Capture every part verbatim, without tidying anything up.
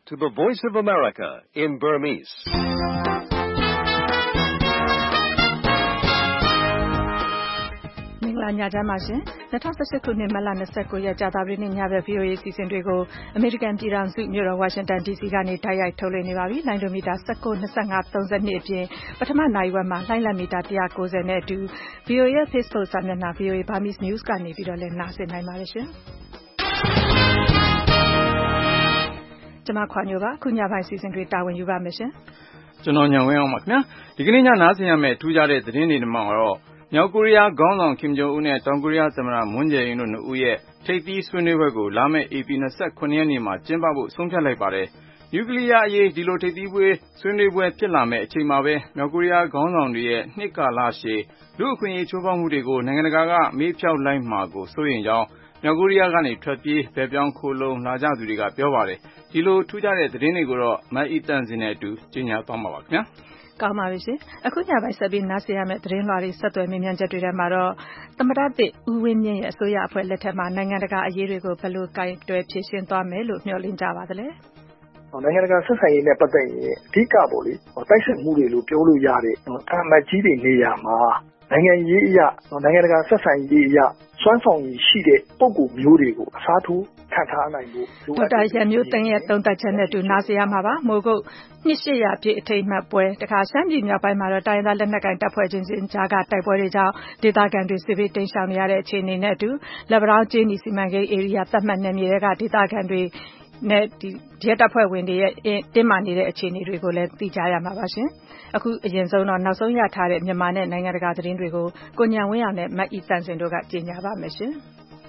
to the Voice of America in Burmese. ။မင်္ဂလာညချမ်းပါရှင်။၂၀၁၈ခုနှစ်မတ်လ၂၉ရက်ကြာသပတေးနေ့ညဘက် ဗွီအိုအေ အစီအစဉ်တွေကိုအမေရိကန်ပြည်ထောင်စုမြို့တော်ဝါရှင်တန်ဒီစီကနေတိုက်ရိုက်ထုတ်လွှင့်နေပါပြီ။လိုင်းဒိုမီတာ၁၉ ၂၅ ၃၂အပြင်ပထမနာရီဝက်မှာလိုင်းလံမီတာ၁၉၀နဲ့အတူ ဗွီအိုအေရဲ့ Facebook စာမျက်နှာ ဗွီအိုအေ Burmese News ကနေပြီးတော့လည်းနားဆင်နိုင်ပါတယ်ရှင်။ကျွန်မခွာညိုပါခုညပိုင်းစီစဉ်တွေတာဝန်ယူပါမယ်ရှင်။ကျွန်တော်ညံဝင်းအောင်ပါခင်ဗျာ။ဒီကနေ့ညနားဆင်ရမယ့်ထူးခြားတဲ့သတင်းတွေမှာတော့မြောက်ကိုရီးယားခေါင်းဆောင်ကင်ဂျုံအွန်းနဲ့တောင်ကိုရီးယားသမ္မတမွန်းဂျယ်အင်းတို့နှစ်ဦးရဲ့ထိပ်သီးဆွေးနွေးပွဲကိုလာမယ့်ဧပြီ၂၇ရက်နေ့မှာကျင်းပဖို့ဆုံးဖြတ်လိုက်ပါတယ်။နျူကလ িয়ার အရေးဒီလိုထိပ်သီးပွဲဆွေးနွေးပွဲဖြစ်လာမယ့်အချိန်မှာပဲမြောက်ကိုရီးယားခေါင်းဆောင်တွေရဲ့နှစ်ကာလရှည်လူ့အခွင့်အရေးချိုးဖောက်မှုတွေကိုနိုင်ငံတကာကမေးဖြောက်လိုက်မှာကိုစိုးရိမ်ကြောင်းမြောက်ကိုရီးယားကနေထွက်ပြေးဘယ်ပြောင်းခိုလုံလာကြသူတွေကပြောပါတယ်။ဒီလိုထူးခြားတဲ့သတင်းတွေကိုတော့မတ်အီတန်စင်နဲ့အတူကြီးညာသွားမှာပါခင်ဗျာ။ကောင်းပါပြီရှင်။အခုညပိုင်းဆက်ပြီးနားဆင်ရမယ့်သတင်းလွှာတွေဆက်သွယ်မြင်မြန်ချက်တွေထဲမှာတော့သမ္မတသစ်ဦးဝင်းမြင့်ရဲ့အစိုးရအဖွဲ့လက်ထက်မှာနိုင်ငံတကာအရေးတွေကိုဘယ်လိုကိုင်တွယ်ဖြေရှင်းသွားမယ်လို့မျှော်လင့်ကြပါသလဲ။နိုင်ငံတကာဆက်ဆံရေးနဲ့ပတ်သက်ရင်အဓိကပေါ့လေတိုက်စစ်မှုတွေလို့ပြောလို့ရတဲ့အာမတ်ကြီးတွေနေရာမှာနိုင်ငံရေးအရာနိုင်ငံတကာဆက်ဆံရေးအရာစွမ်းဆောင်ရည်ရှိတဲ့ပုံကူမျိုးတွေကိုအစားထိုးခံထားနိုင်ဖို့ဒေါက်တာရန်မျိုးသိန်းရဲ့သုံးသပ်ချက်နဲ့တူနားဆင်ရမှာပါမိုးကုတ်နှစ်ရှစ်ရာပြည့်အထိမ်းအမှတ်ပွဲတခါရှမ်းပြည်မြောက်ပိုင်းမှာတော့တိုင်းသားလက်နက်ကိုင်တပ်ဖွဲ့ချင်းချင်းကြားကတိုက်ပွဲတွေကြောင့်ဒေသခံတွေစစ်ဘေးတိမ်းရှောင်နေရတဲ့အခြေအနေနဲ့အတူလက်ပံတောင်းကျေးနီစီမံကိန်းဧရိယာသတ်မှတ်နယ်မြေတွေကဒေသခံတွေနဲ့ဒီရဲတပ်ဖွဲ့ဝင်တွေရဲ့တင်းမာနေတဲ့အခြေအနေတွေကိုလည်းသိကြရမှာပါရှင်အခုအရင်ဆုံးတော့နောက်ဆုံးရထားတဲ့မြန်မာနဲ့နိုင်ငံတကာသတင်းတွေကိုကိုညံဝင်းအောင်နဲ့မတ်အီတန်စင်တို့ကကြေညာပါမယ်ရှင်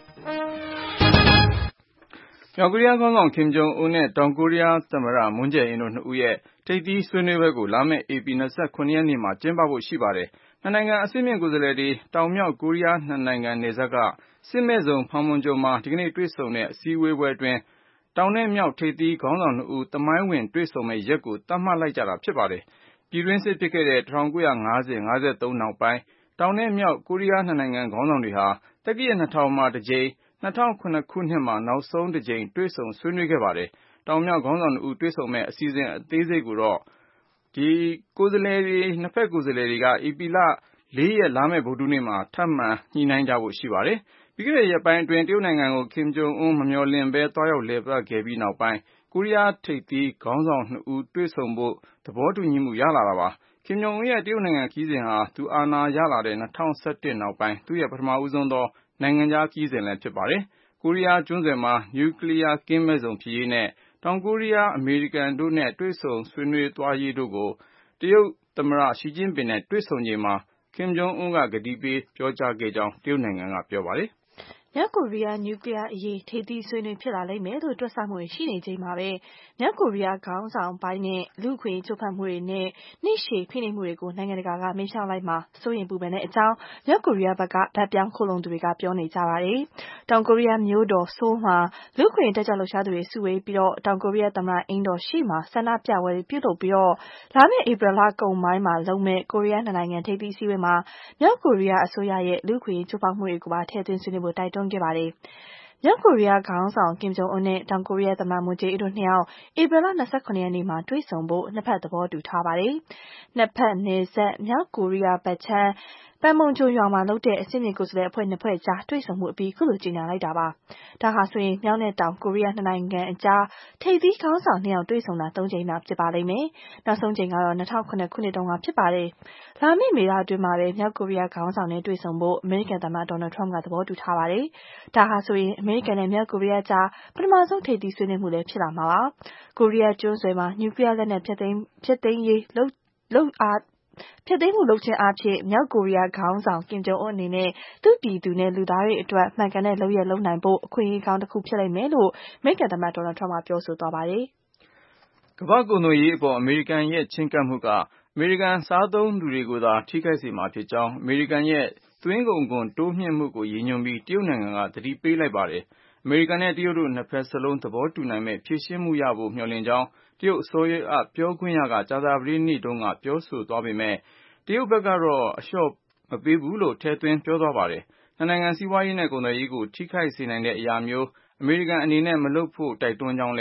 မြောက်ကိုရီးယားခေါင်းဆောင်ကင်ဂျုံအွန်းနဲ့တောင်ကိုရီးယားသမ္မတမွန်းဂျယ်အင်းတို့နှစ်ဦးရဲ့ထိပ်သီးဆွေးနွေးပွဲကိုလာမယ့်ဧပြီ၂၇ရက်နေ့မှာကျင်းပဖို့ရှိပါတယ်။နှစ်နိုင်ငံအဆင့်မြင့်ကိုယ်စားလှယ်တွေတောင်မြောက်ကိုရီးယားနှစ်နိုင်ငံနယ်စပ်ကစစ်မဲ့ဇုံဖန်မွန်ဂျုံမှာဒီကနေ့တွေ့ဆုံတဲ့အစည်းအဝေးပွဲအတွင်းတောင်နဲ့မြောက်ထိပ်သီးခေါင်းဆောင်နှစ်ဦးသမိုင်းဝင်တွေ့ဆုံမယ့်ရက်ကိုသတ်မှတ်လိုက်ကြတာဖြစ်ပါတယ်။ပြည်တွင်းစစ်ဖြစ်ခဲ့တဲ့၁၉၅၀ ၅၃နောက်ပိုင်းတောင်နဲ့မြောက်ကိုရီးယားနှစ်နိုင်ငံခေါင်းဆောင်တွေဟာတက္ကရာ၂၀၀၀မှာတစ်ကြိမ်၂၀၀၇ခုနှစ်မှာနောက်ဆုံးတစ်ကြိမ်တွေ့ဆုံဆွေးနွေးခဲ့ပါတယ်။တောင်မြောက်ခေါင်းဆောင်နှစ်ဦးတွေ့ဆုံမယ့်အစီအစဉ်အသေးစိတ်ကိုတော့ဒီကိုယ်စားလှယ်တွေနှစ်ဖက်ကိုယ်စားလှယ်တွေကဧပြီလ၄ရက်လာမယ့်ဗုဒ္ဓဟူးနေ့မှာထပ်မံညှိနှိုင်းကြဖို့ရှိပါတယ်။ပြီးခဲ့တဲ့ရက်ပိုင်းအတွင်းတရုတ်နိုင်ငံကိုကင်ဂျုံအွန်းမမျှော်လင့်ဘဲသွားရောက်လည်ပတ်ခဲ့ပြီးနောက်ပိုင်းကိုရီးယားထိပ်သီးခေါင်းဆောင်နှစ်ဦးတွေ့ဆုံဖို့သဘောတူညီမှုရလာတာပါ။ကင်ဂျုံအွန်းရဲ့တရုတ်နိုင်ငံခရီးစဉ်ဟာသူအာဏာရလာတဲ့၂၀၁၁နောက်ပိုင်းသူ့ရဲ့ပထမဦးဆုံးသောနိုင်ငံခြားခရီးစဉ်လည်းဖြစ်ပါတယ်။ကိုရီးယားကျွန်းဆွယ်မှာနျူကလ িয়ার ကင်းမဲ့ဇုံဖြစ်ရေးနဲ့တောင်ကိုရီးယားအမေရိကန်တို့နဲ့တွေ့ဆုံဆွေးနွေးသွားရေးတို့ကိုတရုတ်သမ္မတရှီကျင်းပင်နဲ့တွေ့ဆုံချိန်မှာကင်ဂျုံအွန်းကကတိပေးပြောကြားခဲ့ကြောင်းတရုတ်နိုင်ငံကပြောပါတယ်။မြောက်ကိုရီးယားနျူကလ িয়ার အရေးထိပ်သီးဆွေးနွေးဖြစ်လာလိမ့်မယ်လို့တွက်ဆမှုရှိနေချိန်မှာပဲမြောက်ကိုရီးယားခေါင်းဆောင်ပိုင်းနဲ့လူ့အခွင့်အရေးချိုးဖောက်မှုတွေနဲ့နှစ်ရှည်ဖိနှိပ်မှုတွေကိုနိုင်ငံတကာကမေးလျှောက်လိုက်မှာစိုးရိမ်ပူပန်တဲ့အကြောင်းမြောက်ကိုရီးယားဘက်ကဗတ်ပြောင်းခိုလုံသူတွေကပြောနေကြပါတယ်။တောင်ကိုရီးယားမြို့တော်ဆိုးလ်မှာလူ့အခွင့်အရေးတက်ကြွလှုပ်ရှားသူတွေစုဝေးပြီးတော့တောင်ကိုရီးယားသမ္မတအိမ်တော်ရှေ့မှာဆန္ဒပြပွဲတွေပြုလုပ်ပြီးတော့လာမယ့်ဧပြီလကုန်ပိုင်းမှာလုပ်မယ့်ကိုရီးယားနှစ်နိုင်ငံထိပ်သီးအစည်းအဝေးမှာမြောက်ကိုရီးယားအစိုးရရဲ့လူ့အခွင့်အရေးချိုးဖောက်မှုတွေကိုပါထည့်သွင်းဆွေးနွေးဖို့တိုက်တွန်းခဲ့ပါတယ်။မြောက်ကိုရီးယားခေါင်းဆောင်ကင်ဂျုံအွန်းနဲ့တောင်ကိုရီးယားသမ္မတမွန်းဂျေးအင်းတို့နှစ်ယောက်ဧပြီလ၂၇ရက်နေ့မှာတွေ့ဆုံဖို့နှစ်ဖက်သဘောတူထားပါတယ်။နှစ်ဖက်နယ်စပ်မြောက်ကိုရီးယားဘက်ခြမ်းပန်မွန်ဂျုံရွာမှာလုပ်တဲ့အဆင့်မြင့်ကိုယ်စားလှယ်အဖွဲ့နှစ်ဖွဲ့ကြားတွေ့ဆုံမှုအပြီးခုလိုကြေညာလိုက်တာပါ။ဒါဟာဆိုရင်မြောက်နဲ့တောင်ကိုရီးယားနှစ်နိုင်ငံအကြားထိပ်သီးခေါင်းဆောင်နှစ်ယောက်တွေ့ဆုံတာသုံးကြိမ်သာဖြစ်ပါလိမ့်မယ်။နောက်ဆုံးကြိမ်ကတော့၂၀၀၇ခုနှစ်တုန်းကဖြစ်ပါတယ်။လာမယ့်မေလအတွင်းမှာပဲမြောက်ကိုရီးယားခေါင်းဆောင်နဲ့တွေ့ဆုံဖို့အမေရိကန်သမ္မတဒေါ်နယ်ထရမ့်ကသဘောတူထားပါတယ်။ဒါဟာဆိုရင်အမေရိကန်နဲ့မြောက်ကိုရီးယားကြားပထမဆုံးထိပ်သီးဆွေးနွေးမှုလည်းဖြစ်လာမှာပါ။ကိုရီးယားကျွန်းဆွယ်မှာနျူကလ িয়ার လက်နက်ဖျက်သိမ်းဖျက်သိမ်းရေးလုပ်လုပ်အားဖျက်သိမ်းမှုလုပ်ခြင်းအပြင်မြောက်ကိုရီးယားခေါင်းဆောင်ကင်ဂျုံအွန်းအနေနဲ့သူ့ပြည်သူနဲ့လူသားတွေအတွက်မှန်ကန်တဲ့လုပ်ရလုပ်နိုင်ဖို့အခွင့်အရေးကောင်းတစ်ခုဖြစ်လိမ့်မယ်လို့အမေရိကန်သမ္မတဒေါ်နယ်ထရမ့်ကပြောဆိုသွားပါတယ်။ကမ္ဘာ့ကုန်သွယ်ရေးအပေါ်အမေရိကန်ရဲ့ချဉ်းကပ်မှုကအမေရိကန်စားသုံးသူတွေကိုသာထိခိုက်စေမှာဖြစ်ကြောင်းအမေရိကန်ရဲ့သွင်းကုန်ခွန်တိုးမြှင့်မှုကိုရည်ညွှန်းပြီးတရုတ်နိုင်ငံကသတိပေးလိုက်ပါတယ်။အမေရိကန်နဲ့တရုတ်တို့နှစ်ဖက်စလုံးသဘောတူနိုင်မဲ့ဖြေရှင်းမှုရဖို့မျှော်လင့်ကြောင်းတရုတ်အစိုးရပြောခွင့်ရကကြာသပတေးနေ့တုန်းကပြောဆိုသွားပေမဲ့တရုတ်ဘက်ကတော့အလျှော့မပေးဘူးလို့ထည့်သွင်းပြောသွားပါတယ်။နှစ်နိုင်ငံစီးပွားရေးနဲ့ကုန်သွယ်ရေးကိုထိခိုက်စေနိုင်တဲ့အရာမျိုးအမေရိကန်အနေနဲ့မလုပ်ဖို့တိုက်တွန်းကြောင်းလည်းတ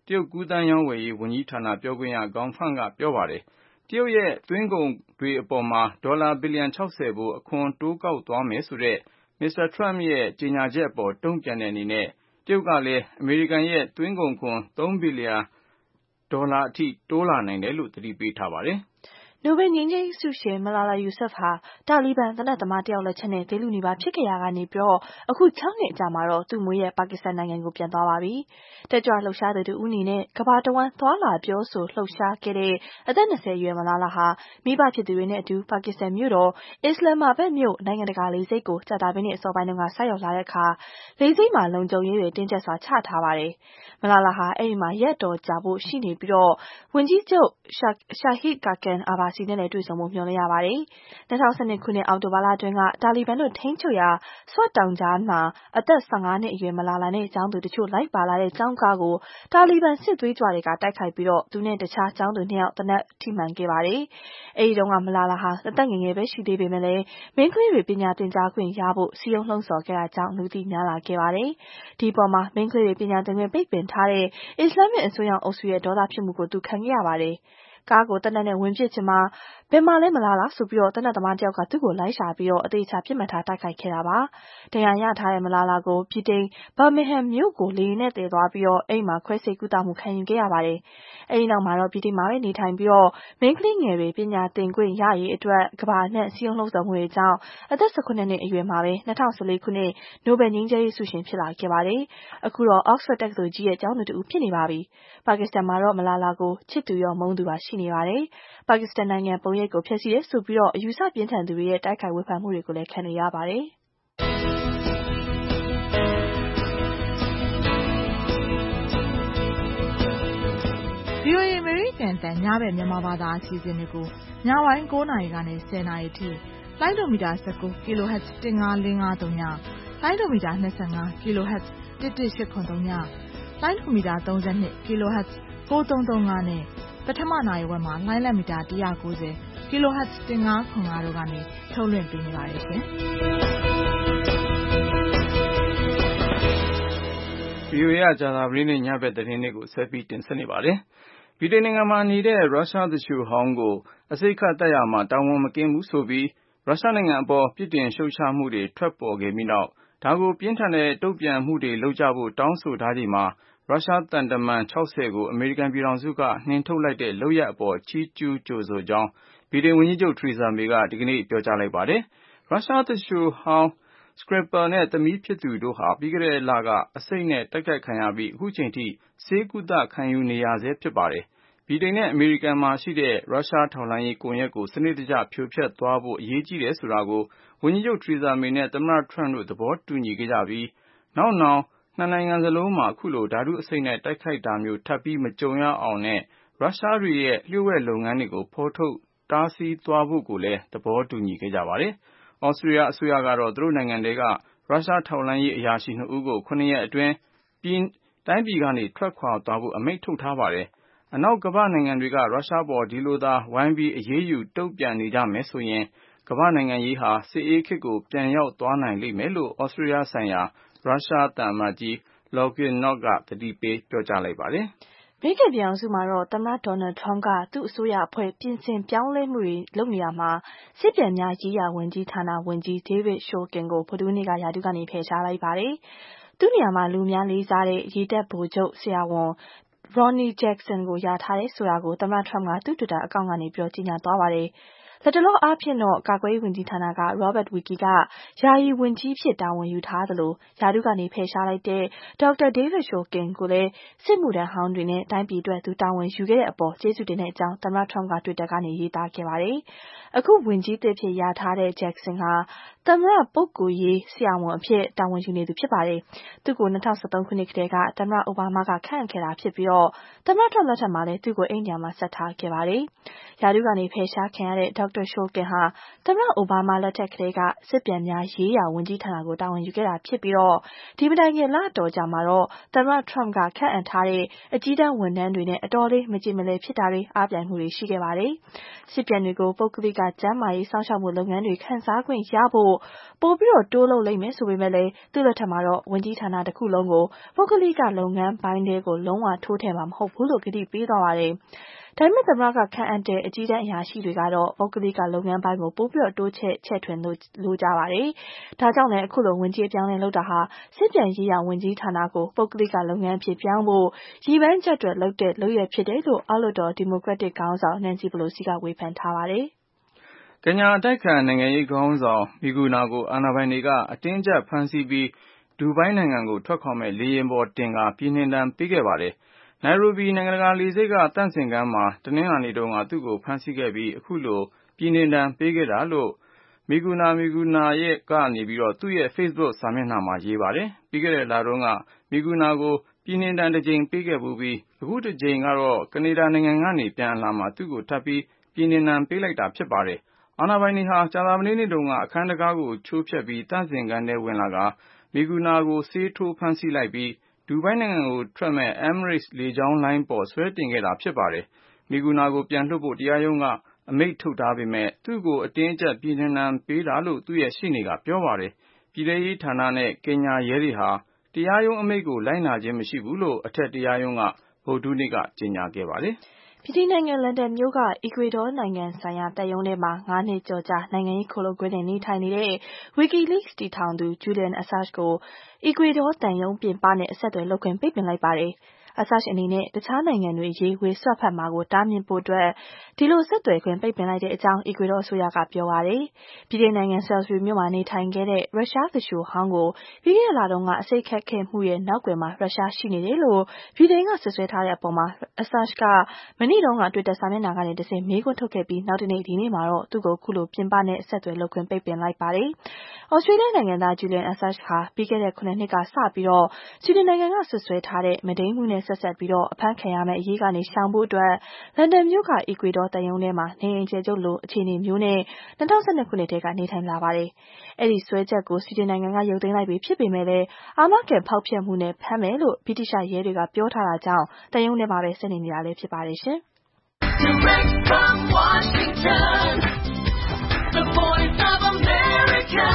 တရုတ်ကူးသန်းရောင်းဝယ်ရေးဝန်ကြီးဌာနပြောခွင့်ရ Gao Feng ကပြောပါတယ်။ တရုတ်ရဲ့သွင်းကုန်တွေအပေါ်မှာဒေါ်လာဘီလီယံ၆၀ဖိုးအခွန်တိုးကောက်သွားမယ်ဆိုတဲ့ မစ္စတာ Trump ရဲ့ကြေညာချက်အပေါ်တုန့်ပြန်တဲ့အနေနဲ့ တရုတ်ကလည်း အမေရိကန်ရဲ့သွင်းကုန်ခွန်သုံးဘီလီယံဒေါ်လာအထိတိုးလာနိုင်တယ်လို့သတိပေးထားပါတယ်။နိုဘယ်ငြိမ်းချမ်းရေးဆုရှင် Malala Yousaf ဟာတာလီဘန်သေနတ်သမားတယောက်လက်ချက်နဲ့သေလုနီးပါးဖြစ်ခဲ့ရာကနေပြီးတော့အခု၆နှစ်အကြာမှာတော့သူ့မွေးရပ်ပါကစ္စတန်နိုင်ငံကိုပြန်သွားပါပြီ။တက်ကြွလှုပ်ရှားသူတဦးအနေနဲ့ကမ္ဘာတဝန်းသွားလာပြောဆိုလှုပ်ရှားခဲ့တဲ့အသက်၂၀အရွယ် Malala ဟာမိဘဖြစ်သူတွေနဲ့အတူပါကစ္စတန်မြို့တော်အစ္စလာမာဘတ်မြို့နိုင်ငံတကာလေဆိပ်ကိုကြာသပတေးနေ့အစောပိုင်းတုန်းကဆိုက်ရောက်လာတဲ့အခါလေဆိပ်မှာလုံခြုံရေးတွေတင်းကျပ်စွာချထားပါတယ်။ Malala ဟာအဲဒီမှာရက်တော်ကြာဖို့ရှိနေပြီးတော့ဝန်ကြီးချုပ် Shahid Khaqan Abbasi နဲ့လည်းတွေ့ဆုံဖို့မျှော်လင့်ရပါတယ်။၂၀၁၂ခုနှစ်အောက်တိုဘာလအတွင်းကတာလီဘန်တို့ထိန်းချုပ်ရာ Swat တောင်ကြားမှာအသက်၁၅နှစ်အရွယ် Malala နဲ့ကျောင်းသူတချို့လိုက်ပါလာတဲ့ကျောင်းကားကိုတာလီဘန်စစ်သွေးကြွတွေကတိုက်ခိုက်ပြီးတော့သူနဲ့တခြားကျောင်းသူနှစ်ယောက်သေနတ်ထိမှန်ခဲ့ပါတယ်။အဲဒီတုန်းက Malala ဟာအသက်ငယ်ငယ်ပဲရှိသေးပေမဲ့လည်းမိန်းကလေးတွေပညာသင်ကြားခွင့်ရဖို့စည်းရုံးလှုံ့ဆော်ခဲ့တာကြောင့်လူသိများလာခဲ့ပါတယ်။ဒီပေါ်မှာမိန်းကလေးတွေပညာသင်ခွင့်ပိတ်ပင်ထားတဲ့အစ္စလာမစ်အစွန်းရောက်အုပ်စုရဲ့ဒေါသဖြစ်မှုကိုသူခံခဲ့ရပါတယ်။ကားကိုသေနတ်နဲ့ဝင်ပစ်ချိန်မှာဘယ်မှာလဲမလားလားဆိုပြီးတော့သေနတ်သမားတယောက်ကသူ့ကိုလိုက်ရှာပြီးတော့အသေးချာပြစ်မှတ်ထားတိုက်ခိုက်ခဲ့တာပါ။ဒဏ်ရာရထားတဲ့ Malala ကိုဗြိတိန်ဘာမင်ဟမ်မြို့ကိုလေယာဉ်နဲ့တည်သွားပြီးတော့အဲဒီမှာခွဲစိတ်ကုသမှုခံယူခဲ့ရပါတယ်။အဲဒီနောက်မှာတော့ဗြိတိန်မှာပဲနေထိုင်ပြီးတော့မိန်းကလေးငယ်တွေပညာသင်ခွင့်ရရေးအတွက်ကမ္ဘာနဲ့စည်းရုံးလှုံ့ဆော်မှုတွေကြောင့်အသက်၁၇နှစ်အရွယ်မှာပဲ၂၀၁၄ခုနှစ်နိုဘယ်ငြိမ်းချမ်းရေးဆုရှင်ဖြစ်လာခဲ့ပါတယ်။အခုတော့ Oxford တက္ကသိုလ်ကြီးရဲ့ကျောင်းသူတဦးဖြစ်နေပါပြီ။ပါကစ္စတန်မှာတော့ Malala ကိုချစ်သူရောမုန်းသူပါရှိနေပါတယ်။ပါကစ္စတန်နိုင်ငံပုံရိပ်ကိုဖျက်ဆီးတယ်ဆိုပြီးတော့အယူဆပြင်းထန်သူတွေရဲ့တိုက်ခိုက်ဝေဖန်မှုတွေကိုလည်းခံနေရပါတယ်။ဗွီအိုအေ အမေရိကန်တန်ညဘက်မြန်မာဘာသာအစီအစဉ်တွေကိုညပိုင်း၉နာရီကနေ၁၀နာရီထိလိုင်းဒိုမီတာ၁၉ kilohertz ၁၅၄၅၃ညလိုင်းဒိုမီတာ၂၅ kilohertz ၁၁၈၇၃ညလိုင်းဒိုမီတာ၃၂ kilohertz ၉၃၃၅နဲ့ပထမနာရီဝက်မှာလိုင်းလက်မီတာ၁၉၀ kilohertz ၁၅၇၅တို့ကနေထုတ်လွှင့်ပေးနေပါတယ်ရှင်။ဗီအိုအေကြာသပတေးနေ့ညဘက်သတင်းတွေကိုဆက်ပြီးတင်ဆက်နေပါတယ်။ ဗြိတိန်နိုင်ငံမှာနေတဲ့ရုရှားသူလျှိုဟောင်းကိုအဆိပ်ခတ်တိုက်ရာမှာတာဝန်မကင်းဘူးဆိုပြီးရုရှားနိုင်ငံအပေါ်ပြစ်တင်ရှုတ်ချမှုတွေထွက်ပေါ်ခဲ့ပြီးနောက်ဒါကိုပြင်းထန်တဲ့တုန့်ပြန်မှုတွေလုပ်ကြဖို့တောင်းဆိုထားချိန်မှာရုရှားသံတမန်၆၀ကိုအမေရိကန်ပြည်ထောင်စုကနှင်ထုတ်လိုက်တဲ့လုပ်ရပ်အပေါ်ချီးကျူးကြိုဆိုကြောင်းဗြိတိန်ဝန်ကြီးချုပ် Theresa May ကဒီကနေ့ပြောကြားလိုက်ပါတယ်။ ရုရှားသူလျှိုဟောင်း Skripal နဲ့သမီးဖြစ်သူတို့ဟာပြီးခဲ့တဲ့လကအဆိပ်နဲ့တိုက်ခိုက်ခံရပြီးအခုချိန်ထိဆေးကုသခံယူနေရဆဲဖြစ်ပါတယ်။ ဗြိတိန်နဲ့အမေရိကန်မှာရှိတဲ့ရုရှားထောက်လှမ်းရေးကွန်ရက်ကိုစနစ်တကျဖြိုဖျက်သွားဖို့အရေးကြီးတယ်ဆိုတာကိုဝန်ကြီးချုပ် Theresa May နဲ့သမ္မတ Trump တို့သဘောတူညီခဲ့ကြပြီးနောက်နောင်နှစ်နိုင်ငံစလုံးမှာအခုလိုဓါတုအဆိပ်နဲ့တိုက်ခိုက်တာမျိုးထပ်ပြီးမကြုံရအောင်နဲ့ရုရှားတွေရဲ့လျှို့ဝှက်လုပ်ငန်းတွေကိုဖော်ထုတ်တားဆီးသွားဖို့ကိုလည်းသဘောတူညီခဲ့ကြပါတယ်။ သြစတြေးလျအစိုးရကတော့သူတို့နိုင်ငံထဲကရုရှားထောက်လှမ်းရေးအရာရှိနှစ်ဦးကိုခုနှစ်ရက်အတွင်းတိုင်းပြည်ကနေထွက်ခွာသွားဖို့အမိန့်ထုတ်ထားပါတယ်။ အနောက်ကမ္ဘာနိုင်ငံတွေကရုရှားအပေါ်ဒီလိုသာဝိုင်းပြီးအရေးယူတုန့်ပြန်နေကြမယ်ဆိုရင်ကမ္ဘာ့နိုင်ငံရေးဟာစစ်အေးခေတ်ကိုပြန်ရောက်သွားနိုင်လိမ့်မယ်လို့သြစတြေးလျဆိုင်ရာရုရှားသံအမတ်ကြီး Login Nok ကသတိပေးပြောကြားလိုက်ပါတယ်။အမေရိကန်ပြည်ထောင်စုမှာတော့သမ္မတ Donald Trump ကသူ့အစိုးရအဖွဲ့ပြင်ဆင်ပြောင်းလဲမှုတွေလုပ်နေတာမှာစစ်ပြန်များရေးရာဝန်ကြီးဌာနဝန်ကြီး David Shulkin ကိုဗုဒ္ဓဟူးနေ့ကရာထူးကနေဖယ်ရှားလိုက်ပါတယ်။သူ့နေရာမှာလူအများလေးစားတဲ့ရေတပ်ဗိုလ်ချုပ်ဆရာဝန် Ronny Jackson ကိုလျာထားတယ်ဆိုတာကိုသမ္မတ Trump ကသူ့ Twitter အကောင့်ကနေပြောကြေညာသွားပါတယ်။လတ်တလောအားဖြင့်တော့ကာကွယ်ရေးဝန်ကြီးဌာနက Robert Wicki ကယာယီဝန်ကြီးအဖြစ်တာဝန်ယူထားသလိုရာထူးကနေဖယ်ရှားလိုက်တဲ့ ဒေါက်တာ David Shulkin ကိုလည်းစစ်မှုထမ်းဟောင်းတွေနဲ့တိုင်းပြည်အတွက်သူတာဝန်ယူခဲ့တဲ့အပေါ်ကျေးဇူးတင်တဲ့အကြောင်းသမ္မတ Trump က Twitter ကနေရေးသားခဲ့ပါတယ်။အခုဝန်ကြီးသစ်အဖြစ်လျာထားတဲ့ Jackson ဟာသမ္မတပုဂ္ဂိုလ်ရေးဆရာဝန်အဖြစ်တာဝန်ယူနေသူဖြစ်ပါတယ်။သူ့ကို၂၀၁၃ခုနှစ်ကတည်းကသမ္မတအိုဘားမားကခန့်အပ်ခဲ့တာဖြစ်ပြီးတော့သမ္မတ Trump လက်ထက်မှာလည်းသူ့ကိုအဲဒီနေရာမှာဆက်ထားခဲ့ပါတယ်။ရာထူးကနေဖယ်ရှားခံရတဲ့ဒေါက်တာ Doctor Shulkin ဟာသမ္မတအိုဘားမားလက်ထက်ကလေးကစစ်ပြန်များရေးရာဝန်ကြီးဌာနကိုတာဝန်ယူခဲ့တာဖြစ်ပြီးတော့ဒီမတိုင်ခင်လတော်ကြာမှာတော့သမ္မတ Trump ကခန့်အပ်ထားတဲ့အကြီးတန်းဝန်ထမ်းတွေနဲ့အတော်လေးမကြည်မလည်ဖြစ်တာတွေအားပြိုင်မှုတွေရှိခဲ့ပါတယ်။စစ်ပြန်တွေကိုပုဂ္ဂလိကကျန်းမာရေးစောင့်ရှောက်မှုလုပ်ငန်းတွေခန်းစားခွင့်ရဖို့ပိုပြီးတော့တိုးလုပ်လိမ့်မယ်ဆိုပေမဲ့လည်းသူ့လက်ထက်မှာတော့ဝန်ကြီးဌာနတစ်ခုလုံးကိုပုဂ္ဂလိကလုပ်ငန်းပိုင်းတွေကိုလုံးဝထိုးထည့်မှာမဟုတ်ဘူးလို့ကတိပေးသွားပါတယ်။ဒါပေမဲ့သမ္မတကခန့်အပ်တဲ့အကြီးတန်းအရာရှိတွေကတော့ပုဂ္ဂလိကလုပ်ငန်းပိုင်းကိုပိုပြီးတော့တိုးချဲ့ချဲ့ထွင်လို့လိုကြပါတယ်။ဒါကြောင့်လည်းအခုလိုဝန်ကြီးအပြောင်းလဲလုပ်တာဟာစစ်ပြန်ရေးရာဝန်ကြီးဌာနကိုပုဂ္ဂလိကလုပ်ငန်းဖြစ်ပြောင်းဖို့ရည်မှန်းချက်တွေလုပ်တဲ့လုပ်ရဖြစ်တယ်လို့အောက်လွှတ်တော်ဒီမိုကရက်တစ်ခေါင်းဆောင် Nancy Pelosi ကဝေဖန်ထားပါတယ်။ကင်ညာအတိုက်ခံနိုင်ငံရေးခေါင်းဆောင်မီဂူနာကိုအာဏာပိုင်တွေကအတင်းကျပ်ဖမ်းဆီးပြီးဒူဘိုင်းနိုင်ငံကိုထွက်ခွာမဲ့လေယာဉ်ပေါ်တင်ကာပြည်နှင်ဒဏ်ပေးခဲ့ပါတယ်။နိုင်ရိုဘီနိုင်ငံတကာလေဆိပ်ကတန့်စင်ခန်းမှာတနင်္လာနေ့တုန်းကသူ့ကိုဖမ်းဆီးခဲ့ပြီးအခုလိုပြည်နှင်ဒဏ်ပေးခဲ့တာလို့မီဂူနာမီဂူနာရဲ့ကနေပြီးတော့သူ့ရဲ့ Facebook စာမျက်နှာမှာရေးပါတယ်။ပြီးခဲ့တဲ့လတုန်းကမီဂူနာကိုပြည်နှင်ဒဏ်တစ်ကြိမ်ပေးခဲ့ပြီးအခုတစ်ကြိမ်ကတော့ကနေဒါနိုင်ငံကနေပြန်အလာမှာသူ့ကိုထပ်ပြီးပြည်နှင်ဒဏ်ပေးလိုက်တာဖြစ်ပါတယ်။အာဏာပိုင်တွေဟာကြာသပတေးနေ့တုန်းကအခန်းတကားကိုချိုးဖျက်ပြီးတန့်စင်ခန်းထဲဝင်လာကမီဂူနာကိုဆေးထိုးဖမ်းဆီးလိုက်ပြီးဒူဘိုင်းနိုင်ငံကိုထွက်မဲ့ Emirates လေကြောင်းလိုင်းပေါ်ဆွဲတင်ခဲ့တာဖြစ်ပါတယ်။မီဂူနာကိုပြန်လွှတ်ဖို့တရားရုံးကအမိန့်ထုတ်ထားပေမဲ့သူ့ကိုအတင်းအကျပ်ပြည်နှင်ဒဏ်ပေးတာလို့သူ့ရဲ့ရှေ့နေကပြောပါတယ်။ပြည်ထောင်ရေးဌာနနဲ့ကင်ညာရဲတွေဟာတရားရုံးအမိန့်ကိုလိုက်နာခြင်းမရှိဘူးလို့အထက်တရားရုံးကဗုဒ္ဓဟူးနေ့ကကြေညာခဲ့ပါတယ်။ဗြိတိန်နိုင်ငံလန်ဒန်မြို့ကအီကွေဒေါနိုင်ငံဆိုင်ရာတပ်ရုံးထဲမှာငါးနှစ်ကျော်ကြာနိုင်ငံရေးခိုလှုံခွင့်နဲ့နေထိုင်နေတဲ့ WikiLeaks တည်ထောင်သူ Julian Assange ကိုအီကွေဒေါသံရုံးပြင်ပနဲ့အဆက်အသွယ်လုပ်ခွင့်ပိတ်ပင်လိုက်ပါတယ်။ Assange အနေနဲ့တခြားနိုင်ငံတွေအရေးဝေစွက်ဖက်မှာကိုတားမြစ်ဖို့အတွက်ဒီလိုဆက်သွယ်ခွင့်ပိတ်ပင်လိုက်တဲ့အကြောင်းအီကွေဒေါအစိုးရကပြောပါတယ်။ဗြိတိန်နိုင်ငံဆယ်လ်စဘီမြို့မှာနေထိုင်ခဲ့တဲ့ရုရှားသူလျှိုဟောင်းကိုပြီးခဲ့တဲ့လတုန်းကအဆိပ်ခတ်ခဲ့မှုရဲ့နောက်ကွယ်မှာရုရှားရှိနေတယ်လို့ဗြိတိန်ကဆွဆွဲထားတဲ့အပေါ်မှာ Assange ကမနေ့တုန်းက Twitter စာမျက်နှာကနေတဆင့်မေးခွန်းထုတ်ခဲ့ပြီးနောက်တနေ့ဒီနေ့မှာတော့သူ့ကိုခုလိုပြင်ပနဲ့အဆက်အသွယ်လုပ်ခွင့်ပိတ်ပင်လိုက်ပါတယ်။ဩစတြေးလျနိုင်ငံသား Julian Assange ဟာပြီးခဲ့တဲ့ခုနှစ်နှစ်ကစပြီးတော့ဆွီဒင်နိုင်ငံကဆွဆွဲထားတဲ့မုဒိမ်းမှုနဲ့ဆက်ဆက်ပြီးတော့အဖမ်းခံရမယ့်အရေးကနေရှောင်ဖို့အတွက်လန်ဒန်မြို့ကအီကွေဒေါသံရုံးထဲမှာနေအိမ်ကျယ်ချုပ်လိုအခြေအနေမျိုးနဲ့၂၀၁၂ခုနှစ်ထဲကနေထိုင်လာပါတယ်။အဲဒီစွဲချက်ကိုဆွီဒင်နိုင်ငံကရုပ်သိမ်းလိုက်ပြီဖြစ်ပေမဲ့လည်းအာမခံဖောက်ဖျက်မှုနဲ့ဖမ်းမယ်လို့ဗြိတိရှရဲတွေကပြောထားတာကြောင့်တံရုံးထဲမှာပဲဆက်နေနေတာလည်းဖြစ်ပါတယ်ရှင်။ Direct from Washington, the voice of America,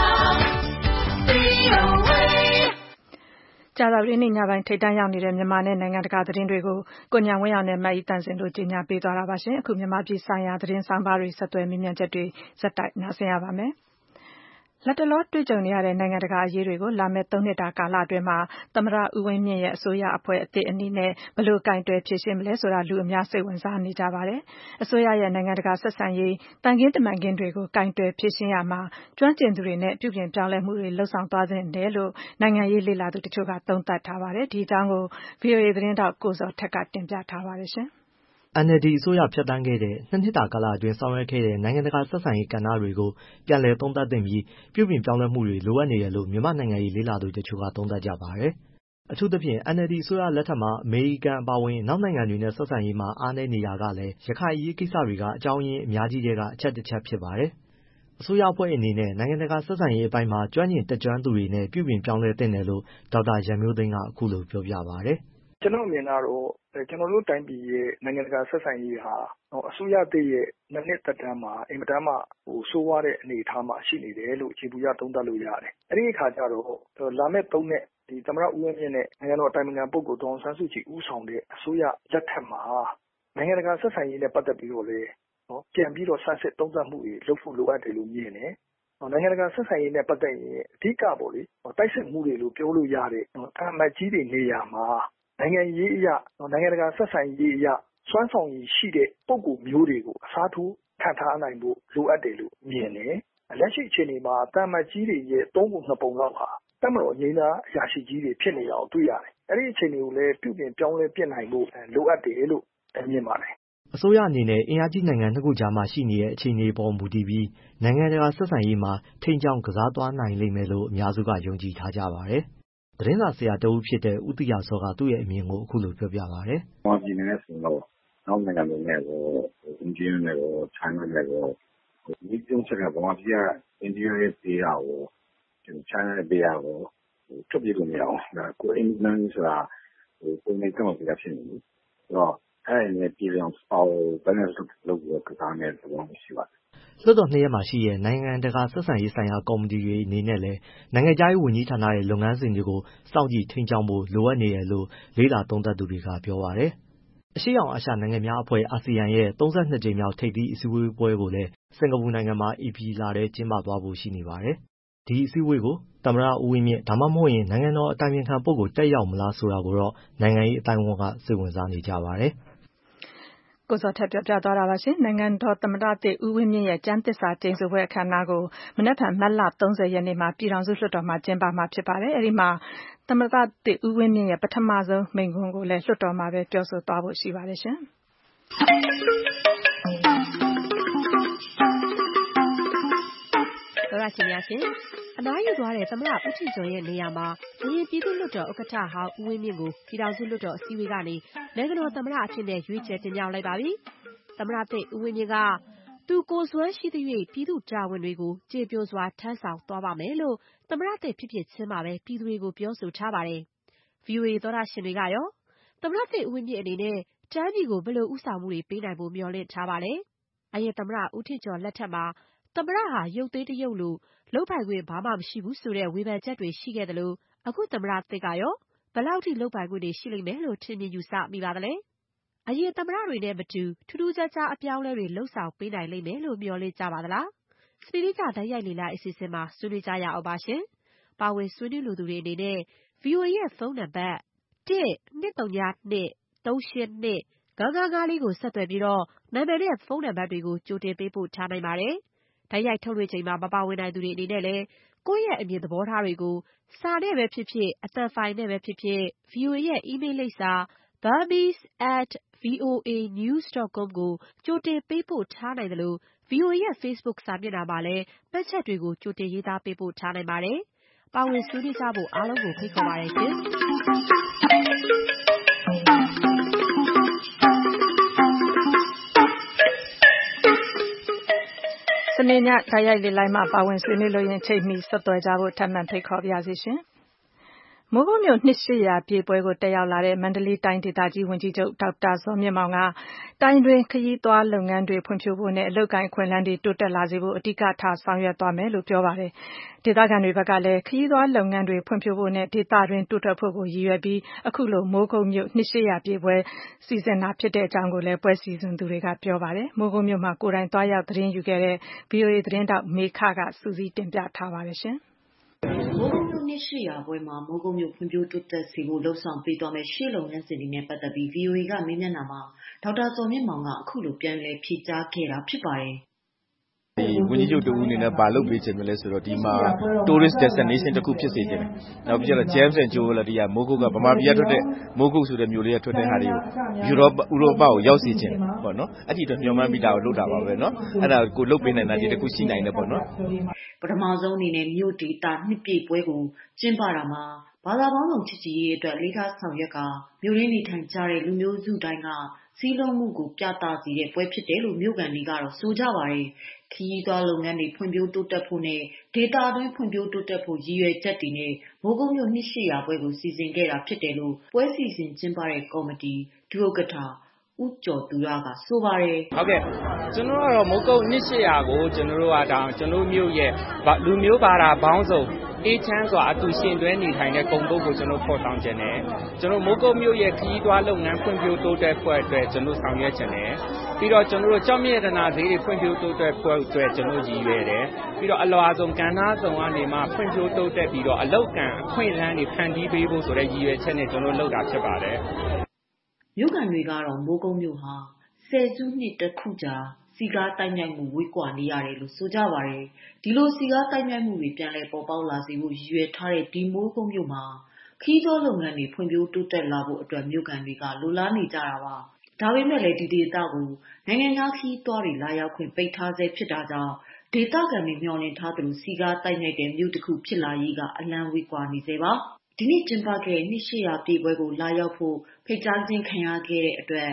V O A ကြာသပတေးနေ့ညပိုင်းထိပ်တန်းရောက်နေတဲ့မြန်မာနဲ့နိုင်ငံတကာသတင်းတွေကိုကိုညာဝင်းအောင်နဲ့မအီတန်စင်တို့ကြီးညာပေးသွားတာပါရှင်။အခုမြန်မာပြည်ဆိုင်ရာသတင်းဆောင်ပါတွေဆက်သွယ်မြင့်မြတ်ချက်တွေဇက်တိုက်နားဆင်ရပါမယ်။လက်တလောတွေ့ကြုံနေရတဲ့နိုင်ငံတကာအရေးတွေကိုလာမယ့်သုံးနှစ်တာကာလအတွင်းမှာသမ္မတဦးဝင်းမြင့်ရဲ့အစိုးရအဖွဲ့အသစ်အနေနဲ့ဘယ်လိုကင်တွယ်ဖြေရှင်းမလဲဆိုတာလူအများစိတ်ဝင်စားနေကြပါတယ်။အစိုးရရဲ့နိုင်ငံတကာဆက်ဆံရေးတန်ခင်းတမန်ခင်းတွေကိုကင်တွယ်ဖြေရှင်းရမှာကျွမ်းကျင်သူတွေနဲ့ပြုပြင်ပြောင်းလဲမှုတွေလှုပ်ဆောင်သွားသင့်တယ်လို့နိုင်ငံရေးလေ့လာသူတချို့ကသုံးသပ်ထားပါတယ်။ဒီအကြောင်းကို ဗွီအိုအေသတင်းထောက်ကိုဇော်ထက်ကတင်ပြထားပါတယ်ရှင်။အန်အယ်လ်ဒီအစိုးရဖြတ်သန်းခဲ့တဲ့နှစ်နှစ်တာကာလအတွင်းဆောင်ရွက်ခဲ့တဲ့နိုင်ငံတကာဆက်ဆံရေးကဏ္ဍတွေကိုပြန်လည်သုံးသပ်သင့်ပြီးပြုပြင်ပြောင်းလဲမှုတွေလိုအပ်နေတယ်လို့မြန်မာနိုင်ငံရေးလေ့လာသူတချို့ကသုံးသပ်ကြပါတယ်။အထူးသဖြင့် အန်အယ်လ်ဒီအစိုးရလက်ထက်မှာအမေရိကန်အပါအဝင်အနောက်နိုင်ငံတွေနဲ့ဆက်ဆံရေးမှာအားနည်းနေတာကလည်းရခိုင်အရေးကိစ္စတွေကအကြောင်းရင်းအများကြီးထဲကအချက်တစ်ချက်ဖြစ်ပါတယ်။အစိုးရအဖွဲ့အနေနဲ့နိုင်ငံတကာဆက်ဆံရေးအပိုင်းမှာကျွမ်းကျင်တက်ကြွသူတွေနဲ့ပြုပြင်ပြောင်းလဲသင့်တယ်လို့ဒေါက်တာရန်မျိုးသိမ်းကအခုလိုပြောပြပါတယ်။ကျွန်တော်မြင်တာတော့ကျွန်တော်တို့တိုင်းပြည်ရဲ့နိုင်ငံတကာဆက်ဆံရေးဟာအစိုးရသစ်ရဲ့နှစ်နှစ်သက်တမ်းမှာအင်မတန်မှဟိုဆိုးဝါးတဲ့အနေအထားမှာရှိနေတယ်လို့ခြေပူရသုံးသပ်လို့ရတယ်။အဲဒီအခါကျတော့လာမယ့်သုံးနှစ်ဒီသမ္မတဦးဝင်းမြင့်နဲ့နိုင်ငံတော်အတိုင်ပင်ခံပုဂ္ဂိုလ်ဒေါ်အောင်ဆန်းစုကြည်ဦးဆောင်တဲ့အစိုးရလက်ထက်မှာနိုင်ငံတကာဆက်ဆံရေးနဲ့ပတ်သက်ပြီးတော့လေနော်ပြန်ပြီးတော့ဆန်းစစ်သုံးသပ်မှုတွေလုပ်ဖို့လိုအပ်တယ်လို့မြင်တယ်။နိုင်ငံတကာဆက်ဆံရေးနဲ့ပတ်သက်ရင်အဓိကပေါ့လေတိုက်စစ်မှုတွေလို့ပြောလို့ရတဲ့အာမတ်ကြီးတွေနေရာမှာနိုင်ငံရေးအရာနိုင်ငံတကာဆက်ဆံရေးအရာစွမ်းဆောင်ရည်ရှိတဲ့ပုံကူမျိုးတွေကိုအစားထိုးခံထားနိုင်ဖို့လိုအပ်တယ်လို့မြင်တယ်။လက်ရှိအခြေအနေမှာတာမတ်ကြီးတွေရဲ့သုံးပုံနှစ်ပုံလောက်ဟာတမတော်ငြိမ်းသားအရာရှိကြီးတွေဖြစ်နေတာကိုတွေ့ရတယ်။အဲဒီအခြေအနေကိုလည်းပြုပြင်ပြောင်းလဲပြနိုင်ဖို့လိုအပ်တယ်လို့မြင်ပါတယ်။အစိုးရအနေနဲ့အင်အားကြီးနိုင်ငံနှစ်ခုကြားမှာရှိနေတဲ့အခြေအနေပေါ်မူတည်ပြီးနိုင်ငံတကာဆက်ဆံရေးမှာထိန်းကျောင်းကစားသွားနိုင်လိမ့်မယ်လို့အများစုကယုံကြည်ထားကြပါတယ်။သတင်းစာဆရာတဦးဖြစ်တဲ့ဦးသီဟစောကသူ့ရဲ့အမြင်ကိုအခုလိုပြောပြပါတယ်။မြန်မာပြည်နယ်နဲ့ဆိုတော့နောက်နိုင်ငံတွေနဲ့ရောအင်ဂျင်နဲ့ရောချိုင်းနဲ့ရောဒီကျုံချက်ကဘာမှပြရအိန္ဒိယရဲ့ပေးရကိုချိုင်းရဲ့ပေးရကိုထုတ်ပြလို့မရအောင်ဒါကိုအင်မန်ဆိုတာဟိုပုံနေကမှပြရဖြစ်နေပြီဆိုတော့အဲ့ဒီနဲ့ပြည်အောင်ပေါဘယ်နဲ့လုပ်လို့ကစားနေတဲ့သဘောရှိပါတယ်လွှတ်တော်နှစ်ရက်မှာရှိတဲ့နိုင်ငံတကာဆက်ဆံရေးဆိုင်ရာကော်မတီတွေအနေနဲ့လည်းနိုင်ငံခြားရေးဝန်ကြီးဌာနရဲ့လုပ်ငန်းစဉ်တွေကိုစောင့်ကြည့်ထိန်းကျောင်းဖို့လိုအပ်နေတယ်လို့လေ့လာသုံးသပ်သူတွေကပြောပါတယ်။အရှေ့တောင်အာရှနိုင်ငံများအဖွဲ့အာဆီယံရဲ့သုံးဆယ့်နှစ်ကြိမ်မြောက်ထိပ်သီးအစည်းအဝေးပွဲကိုလည်းစင်ကာပူနိုင်ငံမှာဧပြီလထဲကျင်းပသွားဖို့ရှိနေပါတယ်။ဒီအစည်းအဝေးကိုသမ္မတဦးဝင်းမြင့်ဒါမှမဟုတ်ရင်နိုင်ငံတော်အတိုင်ပင်ခံပုဂ္ဂိုလ်တက်ရောက်မလားဆိုတာကိုတော့နိုင်ငံရေးအသိုင်းအဝန်းကစိတ်ဝင်စားနေကြပါတယ်။ကိုဇော်ထက်ပြောပြသွားတာပါရှင်နိုင်ငံတော်သမ္မတသစ်ဦးဝင်းမြင့်ရဲ့ကျမ်းသစ္စာကျိန်ဆိုပွဲအခမ်းအနားကိုမနက်ဖြန်မတ်လ၃၀ရက်နေ့မှာပြည်ထောင်စုလွှတ်တော်မှာကျင်းပမှာဖြစ်ပါတယ်အဲဒီမှာသမ္မတသစ်ဦးဝင်းမြင့်ရဲ့ပထမဆုံးမိန့်ခွန်းကိုလည်းလွှတ်တော်မှာပဲပြောဆိုသွားဖို့ရှိပါတယ်ရှင်ဒေါ်လာရှင်များရှင်အနားယူသွားတဲ့သမ္မတဦးထင်ကျော်ရဲ့နေရာမှာအရင်ပြည်သူ့လွှတ်တော်ဥက္ကဋ္ဌဟောင်းဦးဝင်းမြင့်ကိုပြည်ထောင်စုလွှတ်တော်အစည်းအဝေးကနေနိုင်ငံတော်သမ္မတအဖြစ်နဲ့ရွေးချယ်တင်မြှောက်လိုက်ပါပြီ။သမ္မတသစ်ဦးဝင်းမြင့်ကသူကိုယ်စွမ်းရှိသရွေ့ပြည်သူ့တာဝန်တွေကိုကျေပွန်စွာထမ်းဆောင်သွားပါမယ်လို့သမ္မတသစ်ဖြစ်ဖြစ်ချင်းမှာပဲပြည်သူတွေကိုပြောဆိုထားပါတယ်။ ဗွီအိုအေသောတာရှင်တွေကရောသမ္မတသစ်ဦးဝင်းမြင့်အနေနဲ့တိုင်းပြည်ကိုဘယ်လိုဦးဆောင်မှုတွေပေးနိုင်ဖို့မျှော်လင့်ထားပါလဲ။အရင်သမ္မတဦးထင်ကျော်လက်ထက်မှာသမ္မတဟာရုပ်သေးတရုပ်လိုလုပ်ပိုင်ခွင့်ဘာမှမရှိဘူးဆိုတဲ့ဝေဖန်ချက်တွေရှိခဲ့တယ်လို့အခုသမ္မတသစ်ကရောဘယ်လောက်ထိလုပ်ပိုင်ခွင့်တွေရှိလိမ့်မယ်လို့ထင်မြင်ယူဆမိပါသလဲ။အရင်သမ္မတတွေနဲ့မတူထူးထူးခြားခြားအပြောင်းအလဲတွေလှုပ်ဆောင်ပေးနိုင်လိမ့်မယ်လို့မျှော်လင့်ကြပါသလား။စနေနေ့ကတိုက်ရိုက်လေ့လာအစီအစဉ်မှာဆွေးနွေးကြရအောင်ပါရှင်။ပါဝင်ဆွေးနွေးလိုသူတွေအနေနဲ့ ဗွီအိုအေရဲ့ဖုန်းနံပါတ်တစ်နှစ်သုံးညနှစ်သုံးရှင်းနှစ်ငါးငါးငါးလေးကိုဆက်သွယ်ပြီးတော့နာမည်နဲ့ဖုန်းနံပါတ်တွေကိုကြိုတင်ပေးပို့ထားနိုင်ပါတယ်။တိုက်ရိုက်ထုတ်လွှင့်ချိန်မှာမပါဝင်နိုင်သူတွေအနေနဲ့လည်းကိုယ့်ရဲ့အမြင်သဘောထားတွေကိုစာနဲ့ပဲဖြစ်ဖြစ်အသံဖိုင်နဲ့ပဲဖြစ်ဖြစ် ဗွီအိုအေရဲ့အီးမေးလ်လိပ်စာ burmese at voa news dot com ကိုကြိုတင်ပေးပို့ထားနိုင်တယ်လို့ ဗွီအိုအေရဲ့ Facebook စာမျက်နှာမှာလည်းမှတ်ချက်တွေကိုကြိုတင်ရေးသားပေးပို့ထားနိုင်ပါတယ်။ပါဝင်ဆွေးနွေးကြဖို့အားလုံးကိုဖိတ်ခေါ်ပါတယ်ရှင်။စနေညတိုက်ရိုက်လေ့လာမှပါဝင်ဆွေးနွေးလို့ရင်ချိန်မီဆက်သွယ်ကြဖို့ထပ်မံဖိတ်ခေါ်ပါရစေရှင်။မိုးကုတ်မြို့နှစ်ရှစ်ရာပြည့်ပွဲကိုတက်ရောက်လာတဲ့မန္တလေးတိုင်းဒေသကြီးဝန်ကြီးချုပ်ဒေါက်တာဇော်မြင့်မောင်ကတိုင်းတွင်းခရီးသွားလုပ်ငန်းတွေဖွံ့ဖြိုးဖို့နဲ့အလုပ်အကိုင်အခွင့်အလမ်းတွေတိုးတက်လာစေဖို့အဓိကထားဆောင်ရွက်သွားမယ်လို့ပြောပါတယ်။ဒေသခံတွေဘက်ကလည်းခရီးသွားလုပ်ငန်းတွေဖွံ့ဖြိုးဖို့နဲ့ဒေသတွင်းတိုးတက်ဖို့ကိုရည်ရွယ်ပြီးအခုလိုမိုးကုတ်မြို့နှစ်ရှစ်ရာပြည့်ပွဲစီစဉ်တာဖြစ်တဲ့အကြောင်းကိုလည်းပွဲစီစဉ်သူတွေကပြောပါတယ်။မိုးကုတ်မြို့မှာကိုယ်တိုင်သွားရောက်သတင်းယူခဲ့တဲ့ ဗွီအိုအေသတင်းတောက်မေခကစူးစီးတင်ပြထားပါတယ်ရှင်။မိုးကုတ်မြို့နှစ်ရှစ်ရာပွဲမှာမိုးကုတ်မြို့ဖွံ့ဖြိုးတိုးတက်စေဖို့လှုံ့ဆော်ပေးသွားမယ့်ရှေ့လုပ်ငန်းစဉ်တွေနဲ့ပတ်သက်ပြီး ဗွီအိုအေကမေးမြန်းတာမှာဒေါက်တာဇော်မြင့်မောင်ကအခုလိုပြန်လည်ဖြေကြားခဲ့တာဖြစ်ပါတယ်။ဒီဝန်ကြီးချုပ်တဦးအနေနဲ့ဘာလုပ်ပေးချင်မလဲဆိုတော့ဒီမှာ tourist destination တစ်ခုဖြစ်စေချင်တယ်။နောက်ပြီးတော့ James and Jewelry ကမိုးကုတ်ကဗမာပြည်ကထွက်တဲ့မိုးကုတ်ဆိုတဲ့မြို့လေးကထွက်တဲ့ဟာတွေကိုယူရောပဥရောပကိုရောက်စေချင်တယ်ပေါ့နော်။အဲ့ဒီတော့ညွန်မှန်းပြီးတာကိုလုပ်တာပါပဲနော်။အဲ့ဒါကိုလုပ်ပေးနိုင်တာဒီတစ်ခုရှိနိုင်တယ်ပေါ့နော်။ပထမဆုံးအနေနဲ့မြို့ဒေသနှစ်ပြည့်ပွဲကိုကျင်းပတာမှာဘာသာပေါင်းစုံချစ်ကြည်ရေးအတွက်လေးကားဆောင်ရွက်ကမြို့ရင်းနေထိုင်ကြတဲ့လူမျိုးစုတိုင်းကစည်းလုံးမှုကိုပြသစေတဲ့ပွဲဖြစ်တယ်လို့မြို့ကန်တွေကတော့ဆိုကြပါတယ်။ခရီးသွားလုပ်ငန်းတွေဖွံ့ဖြိုးတိုးတက်ဖို့နဲ့ဒေသတွင်းဖွံ့ဖြိုးတိုးတက်ဖို့ရည်ရွယ်ချက်တွေနဲ့မိုးကုတ်မြို့နှစ်ရှစ်ရာပွဲကိုစီစဉ်ခဲ့တာဖြစ်တယ်လို့ပွဲစီစဉ်ကျင်းပတဲ့ကော်မတီဒုဥက္ကဋ္ဌဦးကျော်သူရကဆိုပါတယ်။ဟုတ်ကဲ့ကျွန်တော်ကတော့မိုးကုတ်နှစ်ရှစ်ရာကိုကျွန်တော်တို့ကတောင်ကျွန်တော်မြို့ရဲ့လူမျိုးဘာသာပေါင်းစုံအေးချမ်းစွာအတူရှင်တွဲနေထိုင်တဲ့ဂုဏ်ပုဒ်ကိုကျွန်တော်ဖော်ဆောင်ခြင်းနဲ့ကျွန်တော်မိုးကုတ်မြို့ရဲ့ခရီးသွားလုပ်ငန်းဖွံ့ဖြိုးတိုးတက်ဖို့အတွက်ကျွန်တော်ဆောင်ရွက်ခြင်းနဲ့ပြီးတော့ကျွန်တော်တို့ကြောက်မြရတနာဈေးတွေဖွံ့ဖြိုးတိုးတက်ဖို့အတွက်ကျွန်တော်ရည်ရွယ်တယ်ပြီးတော့အလွာဆုံးကဏ္ဍဆောင်ကနေမှဖွံ့ဖြိုးတိုးတက်ပြီးတော့အလောက်ကံအခွင့်အလမ်းတွေဖန်တီးပေးဖို့ဆိုတဲ့ရည်ရွယ်ချက်နဲ့ကျွန်တော်လုပ်တာဖြစ်ပါတယ်မြို့ကန်တွေကတော့မိုးကုတ်မြို့ဟာဆယ်စုနှစ်တစ်ခုကြာစီကားတိုက်မြိုက်မှုဝေးကွာနေရတယ်လို့ဆိုကြပါတယ်။ဒီလိုစီကားတိုက်မြိုက်မှုတွေပြန်လည်ပေါ်ပေါက်လာစေဖို့ရည်ရွယ်ထားတဲ့ဒီမိုးကုတ်မြို့မှာခီးသောလုပ်ငန်းတွေဖွံ့ဖြိုးတိုးတက်လာဖို့အတွက်မြို့ကန်တွေကလိုလားနေကြတာပါ။ဒါပေမဲ့လည်းဒီဒေသကိုနိုင်ငံသားခီးသွားတွေလာရောက်ခွင့်ပိတ်ထားဆဲဖြစ်တာကြောင့်ဒေသခံတွေမျှော်လင့်ထားသလိုစီကားတိုက်မြိုက်တဲ့မြို့တစ်ခုဖြစ်လာရေးကအလံဝေးကွာနေစေပါ။ဒီနေ့ကျင်းပခဲ့တဲ့နှစ်ရှစ်ရာပြည့်ပွဲကိုလာရောက်ဖို့ဖိတ်ကြားခြင်းခံရခဲ့တဲ့အတွက်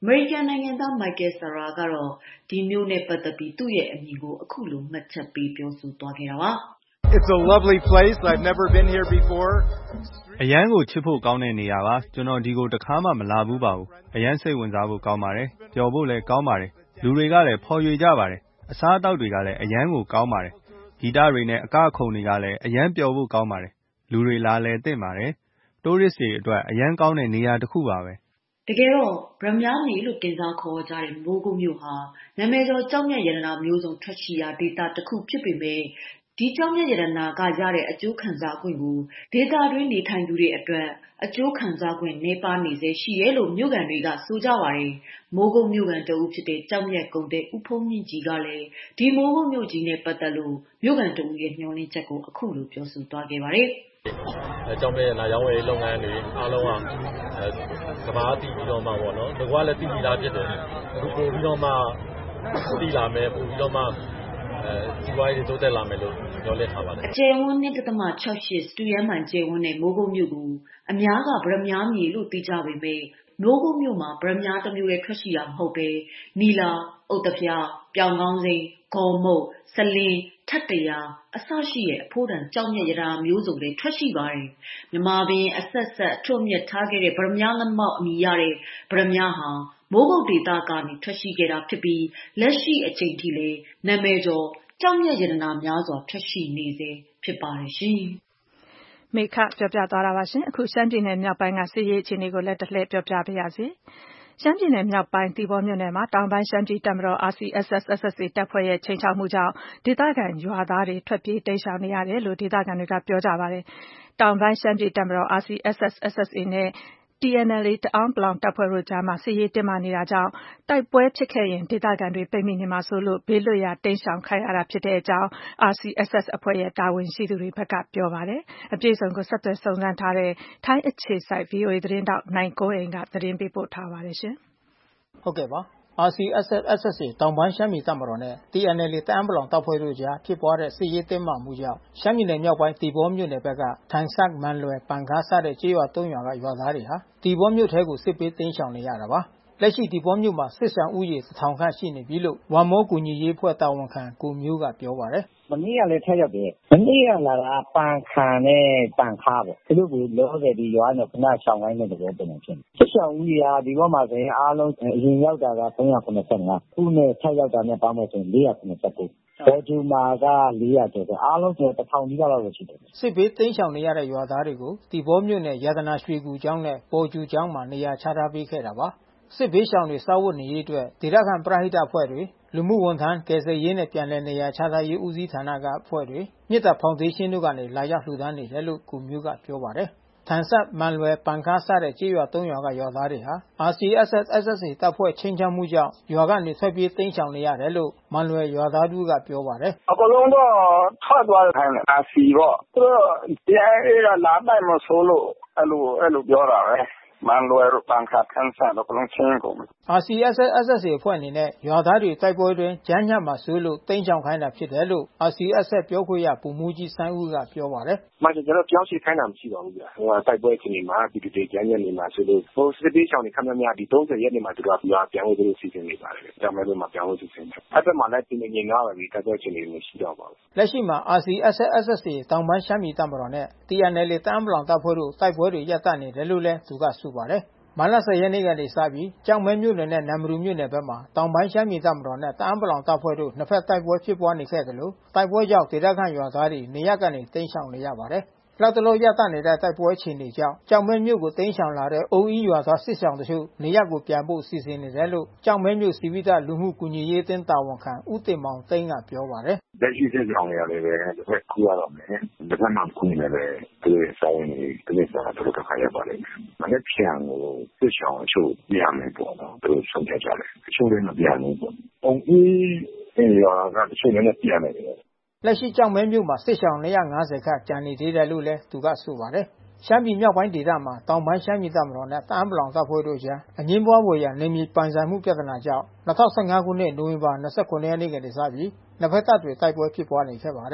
အမေရိကန်နိုင်ငံသား Michael Sara ကတော့ဒီမြို့နဲ့ပတ်သက်ပြီးသူ့ရဲ့အမြင်ကိုအခုလိုမှတ်ချက်ပေးပြောဆိုသွားခဲ့တာပါ။ It's a lovely place. I've never been here before. အရန်ကိုချစ်ဖို့ကောင်းတဲ့နေရာပါကျွန်တော်ဒီကိုတခါမှမလာဘူးပါဘူးအရန်စိတ်ဝင်စားဖို့ကောင်းပါတယ်ပျော်ဖို့လည်းကောင်းပါတယ်လူတွေကလည်းဖော်ရွေကြပါတယ်အစားအသောက်တွေကလည်းအရန်ကိုကောင်းပါတယ်ဂီတတွေနဲ့အကခုန်တွေကလည်းအရန်ပျော်ဖို့ကောင်းပါတယ်လူတွေလာလဲတင့်ပါတယ်တိုးရစ်တွေအတွက်အရန်ကောင်းတဲ့နေရာတစ်ခုပါပဲတကယ်တော့ဗြဟ္မများနေလို့တင်စားခေါ်ကြတဲ့မိုးကုတ်မြို့ဟာနာမည်ကျော်ကြောက်မြတ်ရတနာမျိုးစုံထွက်ရှိရာဒေသတစ်ခုဖြစ်ပေမဲ့ဒီကြောင့်မြတ်ရတနာကရတဲ့အကျိုးခံစား권ကိုဒေတာတွင်းနေထိုင်သူတွေအတွက်အကျိုးခံစား권နေပါနေစေရှိရဲလို့မြို့ကန်တွေကဆိုကြပါတယ်မိုးကုတ်မြို့ကန်တအုပ်ဖြစ်တဲ့ကြောင့်မြတ်ကုန်းတဲ့ဦးဖုံးမြင့်ကြီးကလည်းဒီမိုးကုတ်မြို့ကြီးနဲ့ပတ်သက်လို့မြို့ကန်တအုပ်ရဲ့ညှော်လင့်ချက်ကိုအခုလိုပြောဆိုသွားခဲ့ပါတယ်အဲကြောင့်မဲ့နာရောင်းဝယ်လုပ်ငန်းတွေအားလုံးကအဲကဘာတည်ပြီးတော့မှပေါ့နော်ဒီကွာလည်းတည်ပြီးသားဖြစ်တယ်အခုပို့ပြီးတော့မှတည်လာမယ်ပို့ပြီးတော့မှအဲဒီဝိုင်းတွေတိုးတက်လာမယ်လို့ပြောလက်ထားပါတယ်အကျယ်ဝန်း ၂.၆၈ စတူရန်မှန်ကျယ်ဝန်းတဲ့မိုးကုတ်မြို့ကိုအများကဗြဟ္မများမြေလို့သိကြပေမဲ့မိုးကုတ်မြို့မှာဗြဟ္မများတစ်မျိုးလည်းထွက်ရှိတာမဟုတ်ပဲနီလာဥတ္တဖျားပြောင်ကောင်းစိန်ဂေါ်မုတ်စလင်းထက်တရာအစရှိရဲ့အဖိုးတန်ကြောက်မြတ်ရတာမျိုးစုံတွေထွက်ရှိပါတယ်မြန်မာပင်အဆက်ဆက်ထွတ်မြတ်ထားခဲ့တဲ့ဗြဟ္မများငမောက်အမိရတဲ့ဗြဟ္မများဟာမိုးကုတ်ဒေသကနေထွက်ရှိခဲ့တာဖြစ်ပြီးလက်ရှိအချိန်ထိလည်းနာမည်ကျော်ကြောက်မြတ်ရတနာများစွာထွက်ရှိနေစေဖြစ်ပါတယ်ရှင်။မိခပြောပြသွားတာပါရှင်။အခုရှမ်းပြည်နယ်မြောက်ပိုင်းကစစ်ရေးအခြေအနေကိုလည်းတစ်လှည့်ပြောပြပါရစေ။ရှမ်းပြည်နယ်မြောက်ပိုင်းသီပေါမြို့နယ်မှာတောင်ပိုင်းရှမ်းပြည်တပ်မတော် R C S S S S A တပ်ဖွဲ့ရဲ့ချိန်ချောက်မှုကြောင့်ဒေသခံရွာသားတွေထွက်ပြေးတိမ်းရှောင်နေရတယ်လို့ဒေသခံတွေကပြောကြပါတယ်။တောင်ပိုင်းရှမ်းပြည်တပ်မတော် R C S S S S A နဲ့T N L A တအာင်းပလောင်တပ်ဖွဲ့တို့ကြားမှာစစ်ရေးတင်းမာနေတာကြောင့်တိုက်ပွဲဖြစ်ခဲ့ရင်ဒေသခံတွေပိတ်မိနေမှာစိုးလို့ဘေးလွတ်ရာတိမ်းရှောင်ခိုင်းရတာဖြစ်တဲ့အကြောင်း R C S S အဖွဲ့ရဲ့တာဝန်ရှိသူတွေဘက်ကပြောပါတယ်။အပြည့်စုံကိုဆက်သွယ်စုံစမ်းထားတဲ့ထိုင်းအခြေစိုက် V O A သတင်းတောက်နိုင်ကိုအိမ်ကသတင်းပေးပို့ထားပါတယ်ရှင်။ဟုတ်ကဲ့ပါR C S S S S A တောင်ပိုင်းရှမ်းပြည်တပ်မတော်နဲ့ T N L A တအာင်းပလောင်တပ်ဖွဲ့တို့ကြားဖြစ်ပွားတဲ့စစ်ရေးတင်းမာမှုကြောင့်ရှမ်းပြည်နယ်မြောက်ပိုင်းသီပေါမြို့နယ်ဘက်ကထိုင်ဆတ်မန်လွယ်ပန်ခါစတဲ့ကျေးရွာသုံးရွာကရွာသားတွေဟာသီပေါမြို့ထဲကိုစစ်ပေးတိမ်းရှောင်နေရတာပါလက်ရှိသီပေါမြို့မှာစစ်ဆောင်ဥယေတစ်ထောင်ခန့်ရှိနေပြီလို့ဝမ်မောကူညီရေးဖွဲ့တာဝန်ခံကိုမျိုးကပြောပါတယ်မနေ့ကလည်းထက်ရောက်တယ်မနေ့ကလာတာပန်ခံနဲ့ပန်ခါပေါ့သူတို့ကလောတယ်ဒီရွာနဲ့ခဏရှောင်တိုင်းတဲ့သဘောပုံဖြစ်နေစစ်ဆောင်ဥယေဟာဒီဘောမှာဆိုရင်အားလုံးအရင်ရောက်တာကသုံးရာခုနစ်ဆယ့်ငါခုနဲ့ထက်ရောက်တာနဲ့ပေါင်းမယ်ဆိုရင်လေးရာခုနစ်ဆယ့်ကိုပေါ်ဂျူမာကလေးရာကျော်အားလုံးဆိုတစ်ထောင်နီးပါးလောက်ရှိတယ်စစ်ဘေးတိမ်းရှောင်နေရတဲ့ရွာသားတွေကိုသီပေါမြို့နယ်ရတနာရွှေကူကျောင်းနဲ့ပေါ်ဂျူကျောင်းမှာနေရာချထားပေးခဲ့တာပါစစ်ဘေးရှောင်တွေစားဝတ်နေရေးအတွက်ဒေသခံပရဟိတအဖွဲ့တွေလူမှုဝန်ထမ်းကယ်ဆယ်ရေးနဲ့ပြန်လည်နေရာချထားရေးဦးစီးဌာနကအဖွဲ့တွေမြစ်တာဖောင်ဒေးရှင်းတို့ကနေလာရောက်လှူဒါန်းနေတယ်လို့ကိုမျိုးကပြောပါတယ်။ထန်ဆက်မန်လွယ်ပန်ခါစတဲ့ကျေးရွာသုံးရွာကရွာသားတွေဟာ R C S S S S A တပ်ဖွဲ့ချင်းချောက်မှုကြောင့်ရွာကနေထွက်ပြေးတိမ်းရှောင်နေရတယ်လို့မန်လွယ်ရွာသားတို့ကပြောပါတယ်။အကလုံးတော့ထွက်သွားတယ် R C ပေါ့။သူတို့တရားအေးကလာနိုင်မဆိုးလို့အဲ့လိုအဲ့လိုပြောတာပဲ။မန်လွယ်ပန်ခါထန်ဆန်တော့ကလုံးချင်းကုန် R C S S S S A အဖွဲ့အနေနဲ့ရွာသားတွေတိုက်ပွဲတွင်ကြမ်းညပ်မှာဆိုလို့တိမ်းချောင်ခိုင်းတာဖြစ်တယ်လို့ R C S S ပြောခွင့်ရဗိုလ်မှူးကြီးစန်းဦးကပြောပါတယ်။မှန်တယ်ကျွန်တော်ပြောင်းစီခိုင်းတာမရှိပါဘူးဗျာ။ဟိုတိုက်ပွဲချင်းနေမှာဒီဒီကြမ်းညပ်နေမှာဆိုလို့ဟိုစစ်ပေးချောင်းနေခမများဒီသုံးဆယ်ရက်နေမှာသူတို့ကရွာပြန်ဝင်လို့စီစဉ်နေပါတယ်။ကြောင်မဲလို့မှပြန်ဝင်စီစဉ်တယ်။အဲ့ဘက်မှာလည်းဒီနေငင်သွားပါပြီတိုက်ပွဲချင်းနေမရှိတော့ပါဘူး။လက်ရှိမှာ R C S S S S A တောင်ပိုင်းရှမ်းပြည်တပ်မတော်နဲ့ T N L A တအာင်းပလောင်တပ်ဖွဲ့တို့တိုက်ပွဲတွေရပ်တန့်နေတယ်လို့လည်းသူကဆိုပါတယ်မတ်လဆယ်ရက်နေ့ကနေစပြီးကြောင်မဲမြို့နယ်နဲ့နမ်မရူမြို့နယ်ဘက်မှာတောင်ပိုင်းရှမ်းပြည်တပ်မတော်နဲ့တအာင်းပလောင်တပ်ဖွဲ့တို့နှစ်ဖက်တိုက်ပွဲဖြစ်ပွားနေခဲ့တယ်လို့တိုက်ပွဲကြောင့်ဒေသခံရွာသားတွေနေရပ်ကနေတိမ်းရှောင်နေရပါတယ်။လောက်တလို့ရပ်တန့်နေတဲ့တိုက်ပွဲအခြေအနေကြောင့်ကြောင်မဲမြို့ကိုတိမ်းရှောင်လာတဲ့အုံအီးရွာသားစစ်ဆောင်တချို့နေရပ်ကိုပြန်ဖို့စီစဉ်နေတယ်လို့ကြောင်မဲမြို့စီဝိဒလူမှုကူညီရေးအသင်းတာဝန်ခံဦးတင်မောင်သိန်းကပြောပါတယ်။လက်ရှိစစ်ဆောင်ရတယ်ပဲတစ်ဖက်ကူရတော့မယ်။တစ်ဖက်မှာကူနေတယ်သူတို့ဆောင်နေသူတို့ဆောင်တော့တစ်ခါရပါလိမ့်မယ်။မနေ့ပြန်ကိုစစ်ဆောင်အချို့ပြရမယ်ပေါ့နော်။သူတို့ဆုံးဖြတ်ကြတယ်။အချို့လည်းမပြန်ဘူးပေါ့။အုံအီးရွာကတချို့လည်းပြန်နေတယ်လက်ရှိကြောင်မဲမြို့မှာစစ်ဆောင်နှစ်ရာငါးဆယ်ခန့်ကျန်နေသေးတယ်လို့လည်းသူကဆိုပါတယ်။ရှမ်းပြည်မြောက်ပိုင်းဒေသမှာတောင်ပိုင်းရှမ်းပြည်တပ်မတော်နဲ့တအာင်းပလောင်တပ်ဖွဲ့တို့ကြားအငင်းပွားဝေရာနေမြေပိုင်ဆိုင်မှုပြဿနာကြောင့်၂၀၁၅ခုနှစ်နိုဝင်ဘာ၂၇ရက်နေ့ကတည်းကစပြီးနှစ်ဖက်တပ်တွေတိုက်ပွဲဖြစ်ပွားနေခဲ့ပါတယ်။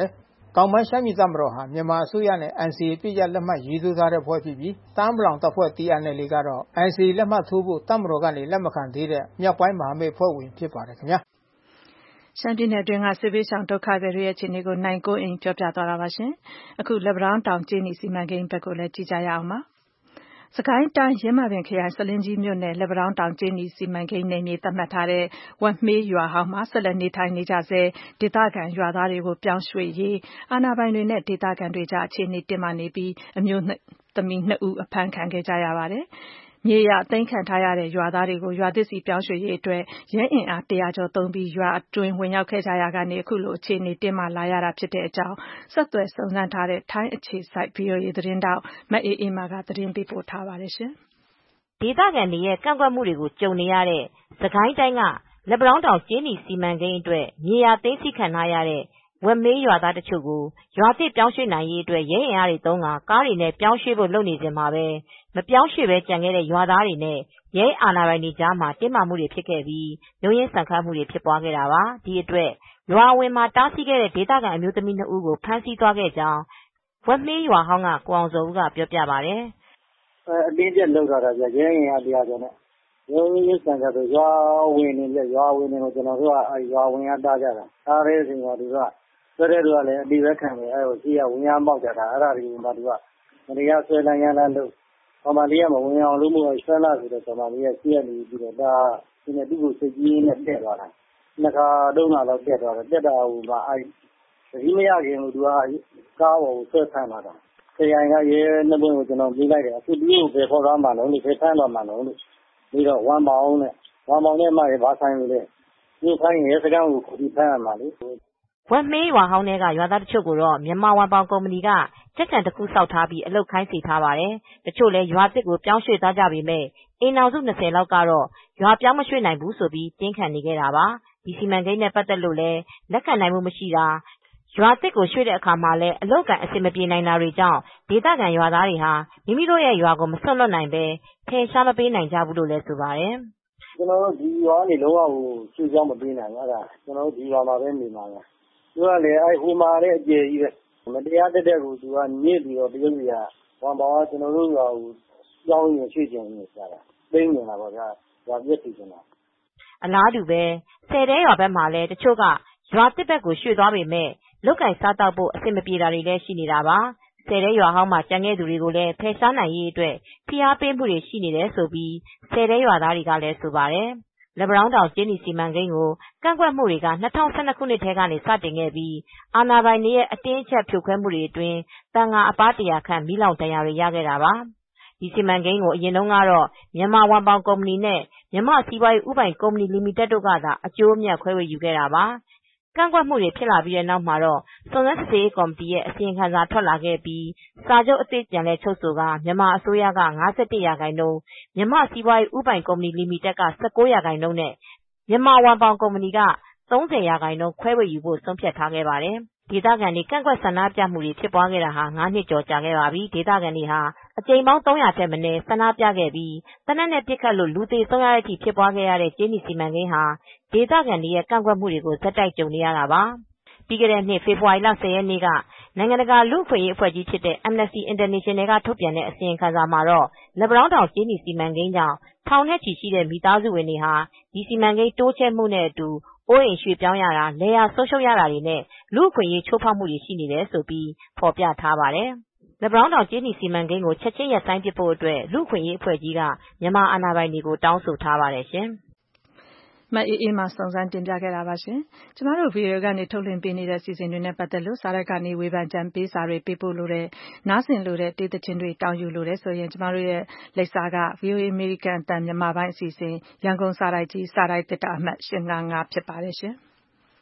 တောင်ပိုင်းရှမ်းပြည်တပ်မတော်ဟာမြန်မာအစိုးရနဲ့ အန်စီအေ ပြည့်ရလက်မှတ်ရေးထိုးထားတဲ့ဖွဲ့ဖြစ်ပြီးတအာင်းပလောင်တပ်ဖွဲ့ တီ အန် အယ်လ် အေ ကတော့ အန်စီအေ လက်မှတ်ထိုးဖို့တပ်မတော်ကနေလက်မခံသေးတဲ့မြောက်ပိုင်းမဟာမိတ်အဖွဲ့ဝင်ဖြစ်ပါတယ်ခင်ဗျာရှမ်းပြည်နယ်အတွင်းကစစ်ဘေးရှောင်ဒုက္ခသည်တွေရဲ့အခြေအနေကိုနိုင်ကိုအိမ်ပြောပြသွားတာပါရှင်အခုလက်ပံတောင်းတောင်ကျေးနီစီမံကိန်းဘက်ကိုလည်းကြည့်ကြရအောင်ပါစကိုင်းတိုင်းရင်းမာပင်ခရိုင်စလင်းကြီးမြို့နယ်လက်ပံတောင်းတောင်ကျေးနီစီမံကိန်းနယ်မြေသတ်မှတ်ထားတဲ့ဝက်မေးရွာဟောင်းမှာဆက်လက်နေထိုင်နေကြဆဲဒေသခံရွာသားတွေကိုပြောင်းရွှေ့ရေးအာဏာပိုင်တွေနဲ့ဒေသခံတွေကြားအခြေအနေတင်းမာနေပြီးအမျိုးသမီးနှစ်ဦးအဖမ်းခံခဲ့ကြရပါတယ်မြေယာသိမ်းခံထားရတဲ့ရွာသားတွေကိုရွာသစ်စီပြောင်းရွှေ့ရေးအတွက်ရဲအင်အားတရာကျော်သုံးပြီးရွာအတွင်းဝင်ရောက်ခဲ့ကြရာကနေအခုလိုအခြေအနေတင်းမာလာရတာဖြစ်တဲ့အကြောင်းဆက်သွယ်စုံစမ်းထားတဲ့ထိုင်းအခြေစိုက် ဗွီအိုအေ သတင်းတောက်မအေးအေးမာကသတင်းပေးပို့ထားပါတယ်ရှင်ဒေသခံတွေရဲ့ကန့်ကွက်မှုတွေကိုကြုံနေရတဲ့စကိုင်းတိုင်းကလက်ပံတောင်းတောင်ကျေးနီစီမံကိန်းအတွက်မြေယာသိမ်းဆီးခံထားရတဲ့ဝက်မေးရွာသားတချို့ကိုရွာသစ်ပြောင်းရွှေ့နိုင်ရေးအတွက်ရဲအင်အားတွေသုံးကာကားတွေနဲ့ပြောင်းရွှေ့ဖို့လုပ်နေစဉ်မှာပဲမပြောင်းရွှေ့ပဲကြံခဲ့တဲ့ရွာသားတွေနဲ့ရဲအာဏာပိုင်တွေကြားမှာတင်းမာမှုတွေဖြစ်ခဲ့ပြီးရုန်းရင်းဆန်ခတ်မှုတွေဖြစ်ပွားခဲ့တာပါဒီအတွက်ရွာဝင်မှာတားဆီးခဲ့တဲ့ဒေသခံအမျိုးသမီးနှစ်ဦးကိုဖမ်းဆီးသွားခဲ့ကြောင်းဝက်မေးရွာဟောင်းကကိုအောင်စောဦးကပြောပြပါတယ်အတင်းကျပ်လုပ်တာဗျရဲအင်အားတရားကျော်နဲ့ရုန်းရင်းဆန်ခတ်ဆိုရွာဝင်နေပြရွာဝင်နေကိုကျွန်တော်တို့ကအဲရွာဝင်ရတားကြတာအားရဲစင်ကသူကဆွဲတဲ့လူကလည်းအတိပဲခံတယ်အဲကိုကြီးကဝင်ရမောက်ကြတာအဲ့ဒါတွေကိုမှသူကမတရားဆွဲလန်းရမ်းလန်းလို့ပမာလေးကမဝင်အောင်လို့မို့ဆွဲလာဆိုတော့ပမာလေးကကြီးရနေပြီးတော့ဒါဒီနေ့သူ့ကိုစိတ်ကြီးနဲ့တက်သွားတာနှစ်ခါတုံးလာတော့တက်သွားတယ်တက်တာဟိုမှာအဲဒီမရခင်ကသူကကားပေါ်ကိုဆွဲဖမ်းလာတာခရိုင်ကရဲနှစ်ပွင့်ကိုကျွန်တော်ပြေးလိုက်တယ်အခုဒီကိုပဲခေါ်သွားမှလို့ဒီဖမ်းသွားမှလို့ပြီးတော့ဝမ်ပေါင်းနဲ့ဝမ်ပေါင်းနဲ့မှရဘာဆိုင်လို့လဲဒီခိုင်းရဲစကန်ကိုခုဖမ်းရမှာလေဝက်မေးရွာဟောင်းတွေကရွာသားတချို့ကိုတော့မြန်မာဝမ်ပေါင်ကုမ္ပဏီကကြက်ကြံတစ်ခုစောက်ထားပြီးအလုပ်ခိုင်းစီထားပါတယ်။တချို့လည်းရွာသစ်ကိုပြောင်းရွှေ့သွားကြပေမဲ့အိမ်အောင်စု၂၀လောက်ကတော့ရွာပြောင်းမရွှေ့နိုင်ဘူးဆိုပြီးတင်းခံနေခဲ့တာပါ။ဒီစီမံကိန်းနဲ့ပတ်သက်လို့လည်းလက်ခံနိုင်မှုမရှိတာရွာသစ်ကိုရွှေ့တဲ့အခါမှာလည်းအလုပ်ကန်အဆင်မပြေနိုင်တာတွေကြောင့်ဒေသခံရွာသားတွေဟာမိမိတို့ရဲ့ရွာကိုမဆွတ်လွတ်နိုင်ပဲဖယ်ရှားမပေးနိုင်ကြဘူးလို့လည်းဆိုပါတယ်။ကျွန်တော်တို့ဒီရွာနေလုံးဝကိုရွှေ့ပြောင်းမပေးနိုင်ဘူးအဲ့ဒါကျွန်တော်တို့ဒီရွာမှာပဲနေမှာပဲသူကလည်းအဲဟိုမှာလည်းအကျယ်ကြီးပဲမတရားတက်တဲ့ကိုသူကညစ်ပြီးတော့တရုတ်ကြီးကဝမ်ပေါင်ကကျွန်တော်တို့ကကြောင်းရင်ရွှေ့ကျင်နေကြတာသိနေလာပါဗျာရွာပြည့်စီနေတာအလားတူပဲဆယ်တဲရွာဘက်မှာလည်းတချို့ကရွာတစ်ဘက်ကိုရွှေ့သွားပေမဲ့လုတ်ကင်စားတောက်ဖို့အဆင်မပြေတာတွေလည်းရှိနေတာပါဆယ်တဲရွာဟောင်းမှာကျန်ခဲ့သူတွေကိုလည်းဖယ်ရှားနိုင်ရေးအတွက်ဖိအားပေးမှုတွေရှိနေတယ်ဆိုပြီးဆယ်တဲရွာသားတွေကလည်းဆိုပါတယ်လက်ပံတောင်းတောင်ကျေးနီစီမံကိန်းကိုကန့်ကွက်မှုတွေက၂၀၁၂ခုနှစ်ထဲကနေစတင်ခဲ့ပြီးအာဏာပိုင်တွေရဲ့အတင်းအကျပ်ဖြိုခွဲမှုတွေအတွင်းတန်ဃာအပါးတရာခန့်မီးလောင်ဒဏ်ရာတွေရခဲ့တာပါဒီစီမံကိန်းကိုအရင်တုန်းကတော့မြန်မာဝမ်ပေါင်ကုမ္ပဏီနဲ့မြန်မာစီးပွားရေးဥပိုင်ကုမ္ပဏီလီမိတက်တို့ကသာအကျိုးအမြတ်ခွဲဝေယူခဲ့တာပါကန့်ကွက်မှုတွေဖြစ်လာပြီးတဲ့နောက်မှာတော့စုံစမ်းစစ်ဆေးရေးကော်မတီရဲ့အစီရင်ခံစာထွက်လာခဲ့ပြီးစာချုပ်အသစ်ပြန်လည်ချုပ်ဆိုကမြန်မာအစိုးရက၅၁ရာခိုင်နှုန်းမြန်မာစီးပွားရေးဥပိုင်ကုမ္ပဏီလီမိတက်က၁၉ရာခိုင်နှုန်းနဲ့မြန်မာဝမ်ပေါင်ကုမ္ပဏီက၃၀ရာခိုင်နှုန်းခွဲဝေယူဖို့ဆုံးဖြတ်ထားခဲ့ပါတယ်။ဒေသခံတွေကန့်ကွက်ဆန္ဒပြမှုတွေဖြစ်ပွားခဲ့တာဟာ၅နှစ်ကျော်ကြာခဲ့ပါပြီ။ဒေသခံတွေဟာအကြိမ်ပေါင်း၃ရာထက်မနည်းဆန္ဒပြခဲ့ပြီးသေနတ်နဲ့ပစ်ခတ်လို့လူသေဆုံးရတဲ့အထိဖြစ်ပွားခဲ့ရတဲ့ကျေးနီစီမံကိန်းဟာဒေသခံတွေရဲ့ကန့်ကွက်မှုတွေကိုဆက်တိုက်ကြုံနေရတာပါ။ပြီးခဲ့တဲ့နှစ်ဖေဖေါ်ဝါရီလ၁၀ရက်နေ့ကနိုင်ငံတကာလူ့အခွင့်အရေးအဖွဲ့ကြီးဖြစ်တဲ့ Amnesty International ကထုတ်ပြန်တဲ့အစီရင်ခံစာမှာတော့လက်ပံတောင်းတောင်ကျေးနီစီမံကိန်းကြောင့်ထောင်နဲ့ချီရှိတဲ့မိသားစုဝင်တွေဟာဒီစီမံကိန်းတိုးချဲ့မှုနဲ့အတူအိုးအိမ်ရွှေ့ပြောင်းရတာလယ်ယာဆုံးရှုံးရတာတွေနဲ့လူ့အခွင့်အရေးချိုးဖောက်မှုတွေရှိနေတယ်ဆိုပြီးဖော်ပြထားပါတယ်။လက်ပံတောင်းတောင်ကျေးနီစီမံကိန်းကိုချက်ချင်းရပ်ဆိုင်းပစ်ဖို့အတွက်လူ့အခွင့်အရေးအဖွဲ့ကြီးကမြန်မာအာဏာပိုင်တွေကိုတောင်းဆိုထားပါတယ်ရှင်။မအေးအေးမှစုံစမ်းတင်ပြခဲ့တာပါရှင်။ကျမတို့ ဗီဒီယိုကနေထုတ်လွှင့်ပေးနေတဲ့အစီအစဉ်တွေနဲ့ပတ်သက်လို့စာရိုက်ကနေဝေဖန်ကြံပေးစာတွေပေးပို့လို့တဲ့နားဆင်လို့တဲ့တေးသချင်းတွေတောင်းယူလို့တဲ့ဆိုရင်ကျမတို့ရဲ့လိပ်စာက ဗွီအိုအေ American အတန်မြန်မာပိုင်းအစီအစဉ်ရန်ကုန်စာရိုက်ကြီးစာရိုက်တစ်တာအမှတ်၈၅၅ဖြစ်ပါတယ်ရှင်။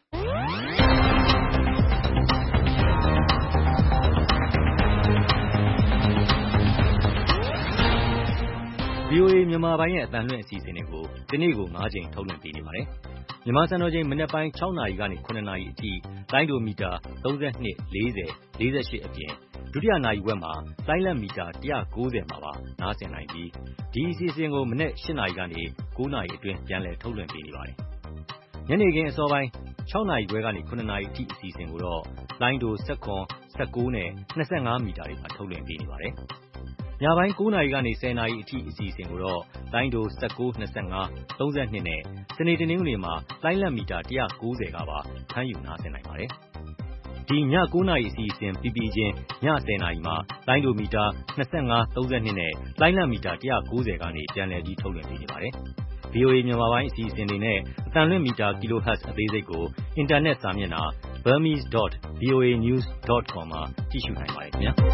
ဗွီအိုအေ မြန်မာပိုင်းရဲ့အသံလွှင့်အစီအစဉ်တွေကိုဒီနေ့ကို၅ကြိမ်ထုတ်လွှင့်ပေးနေပါတယ်။မြန်မာစံတော်ချိန်မနက်ပိုင်း၆နာရီကနေ၇နာရီအထိလိုင်းဒိုမီတာ၃၂ ၄၀ ၄၈အပြင်ဒုတိယနာရီဝက်မှာလိုင်းလက်မီတာ၁၉၀မှာပါနားဆင်နိုင်ပြီးဒီအစီအစဉ်ကိုမနက်၈နာရီကနေ၉နာရီအတွင်းပြန်လည်ထုတ်လွှင့်ပေးနေပါတယ်။ညနေခင်းအစောပိုင်း၆နာရီခွဲကနေ၇နာရီအထိအစီအစဉ်ကိုတော့လိုင်းဒို၁၇ ၁၉နဲ့၂၅မီတာတွေမှာထုတ်လွှင့်ပေးနေပါတယ်။ညပိုင်း၉နာရီကနေ၁၀နာရီအထိအစီအစဉ်ကိုတော့လိုင်းဒို၁၉ ၂၅ ၃၂နဲ့စနေတနင်္ဂနွေမှာလိုင်းလတ်မီတာ၁၉၀ကပါဖမ်းယူနားဆင်နိုင်ပါတယ်။ဒီည၉နာရီအစီအစဉ်ပြီးပြီးချင်းည၁၀နာရီမှာလိုင်းဒိုမီတာ၂၅ ၃၂နဲ့လိုင်းလတ်မီတာ၁၉၀ကနေပြန်လည်ပြီးထုတ်လွှင့်ပေးနေပါတယ်။ဗီအိုအေ မြန်မာပိုင်းအစီအစဉ်တွေနဲ့အသံလွှင့်မီတာ Kilohertz အသေးစိတ်ကိုအင်တာနက်စာမျက်နှာ burmese dot v o a news dot com မှာကြည့်ရှုနိုင်ပါတယ်ခင်ဗျာ။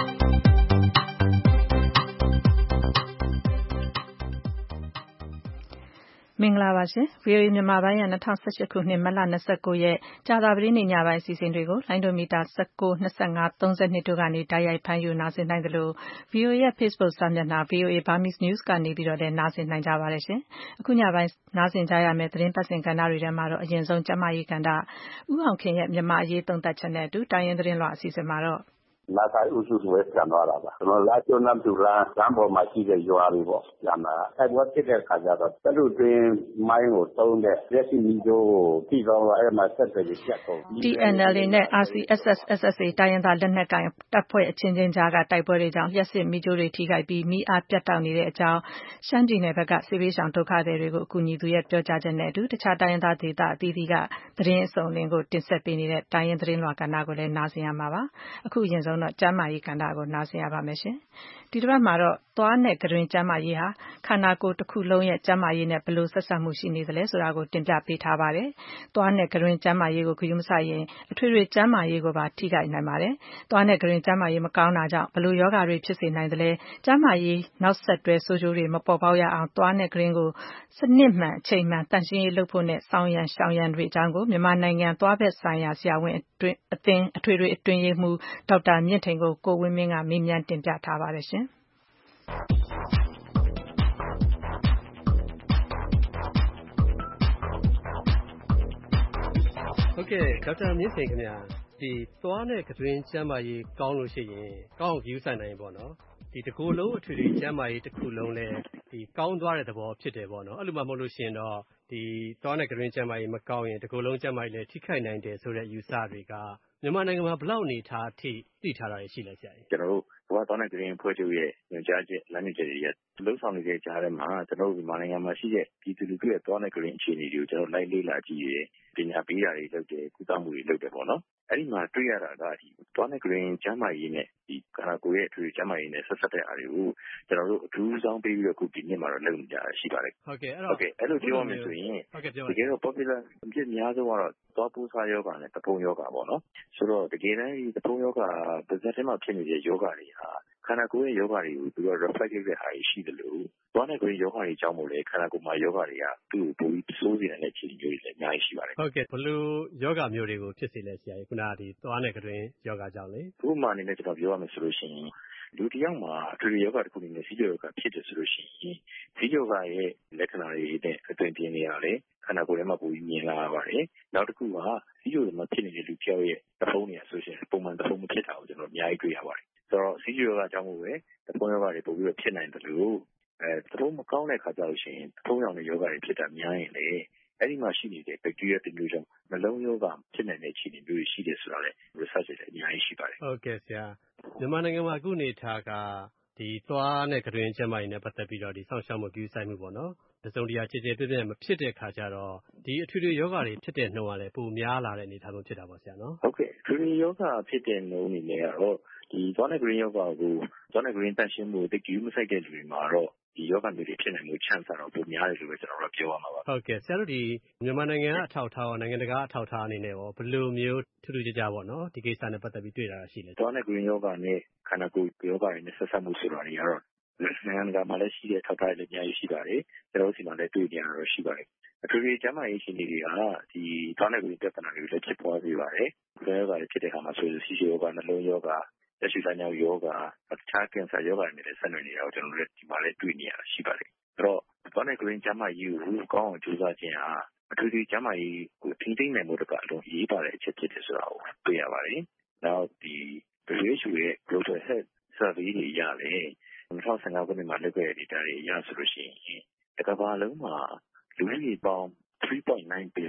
မင်္ဂလာပါရှင် ဗီအိုအေ မြန်မာပိုင်းရဲ့၂၀၁၈ခုနှစ်မတ်လ၂၉ရက်ကြာသပတေးနေ့ညပိုင်းအစီအစဉ်တွေကိုလိုင်းဒိုမီတာ၁၉ ၂၅ ၃၂တို့ကနေတိုက်ရိုက်ဖမ်းယူနားဆင်နိုင်သလို ဗီအိုအေရဲ့ Facebook စာမျက်နှာ ဗီအိုအေ Burmese News ကနေပြီးတော့လည်းနားဆင်နိုင်ကြပါတယ်ရှင်။အခုညပိုင်းနားဆင်ကြရမယ့်သတင်းပတ်စဉ်ကဏ္ဍတွေထဲမှာတော့အရင်ဆုံးကျန်းမာရေးကဏ္ဍဦးအောင်ခင်ရဲ့မြန်မာအရေးသုံးသပ်ချက်နဲ့အတူတိုင်းရင်းသတင်းလွှာအစီအစဉ်မှာတော့လာခိုင်ဦးစုဝဲပြန်သွားတာပါကျွန်တော်လာကျွန်းနမ်တူရာတန်းပေါ်မှာရှိတဲ့ရွာတွေပေါ့ပြန်လာအဲ့ဘက်ဖြစ်တဲ့ခါကျတော့တလူတွင်မိုင်းကိုတုံးတဲ့လက်ရှိမီဂျိုးကိုထိကောင်းတော့အဲ့မှာဆက်တယ်ပြတ်ကုန် T N L A နဲ့ R C S S S S A တိုင်းရင်းသားလက်နက်ကိုင်တပ်ဖွဲ့အချင်းချင်းကြားကတိုက်ပွဲတွေကြောင့်လျှက်စစ်မီးကြိုးတွေထိခိုက်ပြီးမီးအားပြတ်တောက်နေတဲ့အကြောင်းရှမ်းပြည်နယ်ဘက်ကစစ်ဘေးရှောင်ဒုက္ခသည်တွေကိုအကူအညီသူရဲ့ပြောကြားချက်နဲ့အတူတခြားတိုင်းရင်းသားဒေသအသီးသီးကသတင်းအစုံအလင်ကိုတင်ဆက်ပေးနေတဲ့တိုင်းရင်းသတင်းလွှာကဏ္ဍကိုလည်းနားဆင်ရမှာပါအခုအရင်ဆုံးတော့ကျန်းမာရေးကဏ္ဍကိုနားဆင်ရပါမယ်ရှင်ဒီတစ်ပတ်မှာတော့သွားနဲ့ကတွင်ကျန်းမာရေးဟာခန္ဓာကိုယ်တစ်ခုလုံးရဲ့ကျန်းမာရေးနဲ့ဘယ်လိုဆက်စပ်မှုရှိနေသလဲဆိုတာကိုတင်ပြပေးထားပါတယ်သွားနဲ့ကတွင်ကျန်းမာရေးကိုဂရုမစိုက်ရင်အထွေထွေကျန်းမာရေးကိုပါထိခိုက်နိုင်ပါတယ်သွားနဲ့ကတွင်ကျန်းမာရေးမကောင်းတာကြောင့်ဘယ်လိုယောဂတွေဖြစ်စေနိုင်သလဲကျန်းမာရေးနောက်ဆက်တွဲဆိုးကျိုးတွေမပေါ်ပေါက်ရအောင်သွားနဲ့ကတွင်ကိုစနစ်မှန်အချိန်မှန်တန်ရှင်းရေးလုပ်ဖို့နဲ့ဆောင်ရန်ရှောင်ရန်တွေအကြောင်းကိုမြန်မာနိုင်ငံသွားဘက်ဆိုင်ရာဆရာဝန်အတွင်းအသင်းအထွေထွေအတွင်းရေးမှူးဒေါက်တာမြင့်ထိန်ကိုကိုဝင်းမင်းကမေးမြန်းတင်ပြထားပါတယ်ရှင်ဟုတ်ကဲ့ဒေါက်တာမြင့်ထိန်ခင်ဗျာဒီသွားနဲ့ကတွင်ကျန်းမာရေးကောင်းလို့ရှိရင်ကောင်းအောင်ယူဆိုင်နိုင်ပေါ့နော်ဒီတစ်ခုလုံးအထွေထွေကျန်းမာရေးတစ်ခုလုံးလဲဒီကောင်းသွားတဲ့သဘောဖြစ်တယ်ပေါ့နော်အဲ့လိုမှမဟုတ်လို့ရှိရင်တော့ဒီသွားနဲ့ကတွင်ကျန်းမာရေးမကောင်းရင်တစ်ခုလုံးကျန်းမာရေးလဲထိခိုက်နိုင်တယ်ဆိုတဲ့ယူဆတွေကမြန်မာနိုင်ငံမှာဘယ်လောက်အနေထားအထိသိထားတာရှိလဲဆရာကြီးကျွန်တော်တို့ဘာသွားနဲ့ကတွင်ဖွဲ့ချုပ်ရဲ့ညွှန်ကြားချက်လမ်းညွှန်ချက်တွေရဲ့လုံဆောင်နေတဲ့ကြားထဲမှာကျွန်တော်တို့မြန်မာနိုင်ငံမှာရှိတဲ့ပြည်သူလူထုရဲ့သွားနဲ့ကတွင်အခြေအနေတွေကိုကျွန်တော်လိုက်လေ့လာကြည့်ရပညာပေးတာတွေလုပ်တယ်ကုသမှုတွေလုပ်တယ်ပေါ့နော်အဲ့ဒီမှာတွေ့ရတာကဒီသွားနဲ့ကတွင်ကျန်းမာရေးနဲ့ဒီခန္ဓာကိုယ်ရဲ့အထွေထွေကျန်းမာရေးနဲ့ဆက်ဆက်တဲ့အားတွေကိုကျွန်တော်တို့အထူးဆောင်ပေးပြီးတော့အခုဒီနှစ်မှာတော့လုပ်နေကြတာရှိပါတယ်ဟုတ်ကဲ့အဲ့တော့ဟုတ်ကဲ့အဲ့လိုပြောရမယ်ဆိုရင်တကယ်တော့ popular အဖြစ်အများဆုံးကတော့သွားပိုးစားယောဂနဲ့တဖုံယောဂပေါ့နော်ဆိုတော့တကယ်တမ်းဒီတဖုံယောဂပါဇက်ထဲမှာဖြစ်နေတဲ့ယောဂတွေဟာခန္ဓာကိုယ်ရဲ့ယောဂတွေကိုသူက reflect လုပ်တဲ့ဟာရှိတယ်လို့သွားနဲ့ကတွင်ယောဂတွေကြောင့်မို့လဲခန္ဓာကိုယ်မှာယောဂတွေကသူ့ကိုပိုပြီးဆိုးစေတဲ့အခြေအနေမျိုးတွေလည်းအများကြီးရှိပါတယ်ဟုတ်ကဲ့ဘယ်လိုယောဂမျိုးတွေကိုဖြစ်စေလဲဆရာကြီးခုနကဒီသွားနဲ့ကတွင်ယောဂကြောင့်လေဥပမာအနေနဲ့ကျွန်တော်ပြောရမယ်ဆိုလို့ရှိရင်လူတစ်ယောက်မှာအထွေထွေယောဂတစ်ခုအနေနဲ့စီးကျယောဂဖြစ်တယ်ဆိုလို့ရှိရင်စီးကျယောဂရဲ့လက္ခဏာတွေနဲ့အသွင်ပြင်းနေရတယ်ခန္ဓာကိုယ်ထဲမှာပိုပြီးမြင်လာရပါတယ်နောက်တစ်ခုကစီးကျယောဂမှာဖြစ်နေတဲ့လူတစ်ယောက်ရဲ့သဖုံးတွေဆိုရှင်ပုံမှန်သဖုံးမဖြစ်တာကိုကျွန်တော်အများကြီးတွေ့ရပါတယ်ဆိုတော့စီးကျယောဂအကြောင်းကိုပဲသဖုံးယောဂတွေပိုပြီးဖြစ်နိုင်တယ်လို့အဲသဖုံးမကောင်းတဲ့ခါကျလို့ရှိရင်သဖုံးရောင်တဲ့ယောဂတွေဖြစ်တာများရင်လေအဲ့ဒီမှာရှိနေတဲ့ bacteria တစ်မျိုးကြောင့်နှလုံးယောဂဖြစ်နိုင်တဲ့အခြေအနေမျိုးရှိတယ်ဆိုတာလေ research တွေအများကြီးရှိပါတယ်ဟုတ်ကဲ့ဆရာမြန်မာနိုင်ငံမှာအခုနေထားကဒီသွားနဲ့ကတွင်ကျန်းမာရေးနဲ့ပတ်သက်ပြီးတော့ဒီစောင့်ရှောက်မှုပြုဆိုင်မှုပေါ့နော်တစုံတရာခြေခြေပြည့်ပြည့်မဖြစ်တဲ့ခါကျတော့ဒီအထွေထွေယောဂတွေဖြစ်တဲ့နှုန်းကလည်းပိုများလာတဲ့အနေအထားမျိုးဖြစ်တာပေါ့ဆရာနော်ဟုတ်ကဲ့အထွေထွေယောဂဖြစ်တဲ့နှုန်းအနေနဲ့ကတော့ဒီသွားနဲ့ကတွင်ယောဂကိုသွားနဲ့ကတွင်တန်ရှင်းမှုတိတ်ကြီးမဆိုင်တဲ့လူတွေမှာတော့ဒီယောဂမျိုးတွေဖြစ်နိုင်မှု chance တော့ပိုများတယ်လို့ပဲကျွန်တော်တို့ပြောရမှာပါဟုတ်ကဲ့ဆရာတို့ဒီမြန်မာနိုင်ငံကအထောက်အထားရောနိုင်ငံတကာအထောက်အထားအနေနဲ့ရောဘယ်လိုမျိုးထူးထူးခြားခြားပေါ့နော်ဒီကိစ္စနဲ့ပတ်သက်ပြီးတွေ့တာရှိလဲသွားနဲ့ကတွင်ယောဂနဲ့ခန္ဓာကိုယ်ယောဂတွေနဲ့ဆက်စပ်မှုဆိုတာတွေကတော့နိုင်ငံတကာမှာလည်းရှိတဲ့ထောက်ထားတွေလည်းအများကြီးရှိပါတယ်ကျွန်တော်တို့စီမှာလည်းတွေ့နေရတော့ရှိပါတယ်အထူးသဖြင့်ကျန်းမာရေးရှင်တွေကဒီသွားနဲ့ကတွင်ပြဿနာတွေလည်းဖြစ်ပေါ်နေပါတယ်။ယောဂတွေဖြစ်တဲ့အခါမှာဆိုရင်စီးယောဂနှလုံးယောဂလက်ရှိတိုင်းယောဂအခြားကင်ဆာယောဂတွေနဲ့ဆက်နွယ်နေတာကိုကျွန်တော်တို့ဒီမှာလည်းတွေ့နေရတာရှိပါတယ်။အဲ့တော့သွားနဲ့ကတွင်ကျန်းမာရေးကိုကောင်းအောင်ကြိုးစားခြင်းဟာအထူးသဖြင့်ကျန်းမာရေးကိုထိန်းသိမ်းနိုင်မှုတကအလုံးရေးပါတဲ့အချက်ဖြစ်တယ်ဆိုတာကိုတွေ့ရပါတယ်။နောက်ဒီ W H O ရဲ့ Global Health Survey တွေရလည်း၂၀၁၅ခုနှစ်မှာလုပ်ခဲ့တဲ့ data တွေအရဆိုလို့ရှိရင်တစ်ကမ္ဘာလုံးမှာလူဦးရေပေါင်းthree point nine billion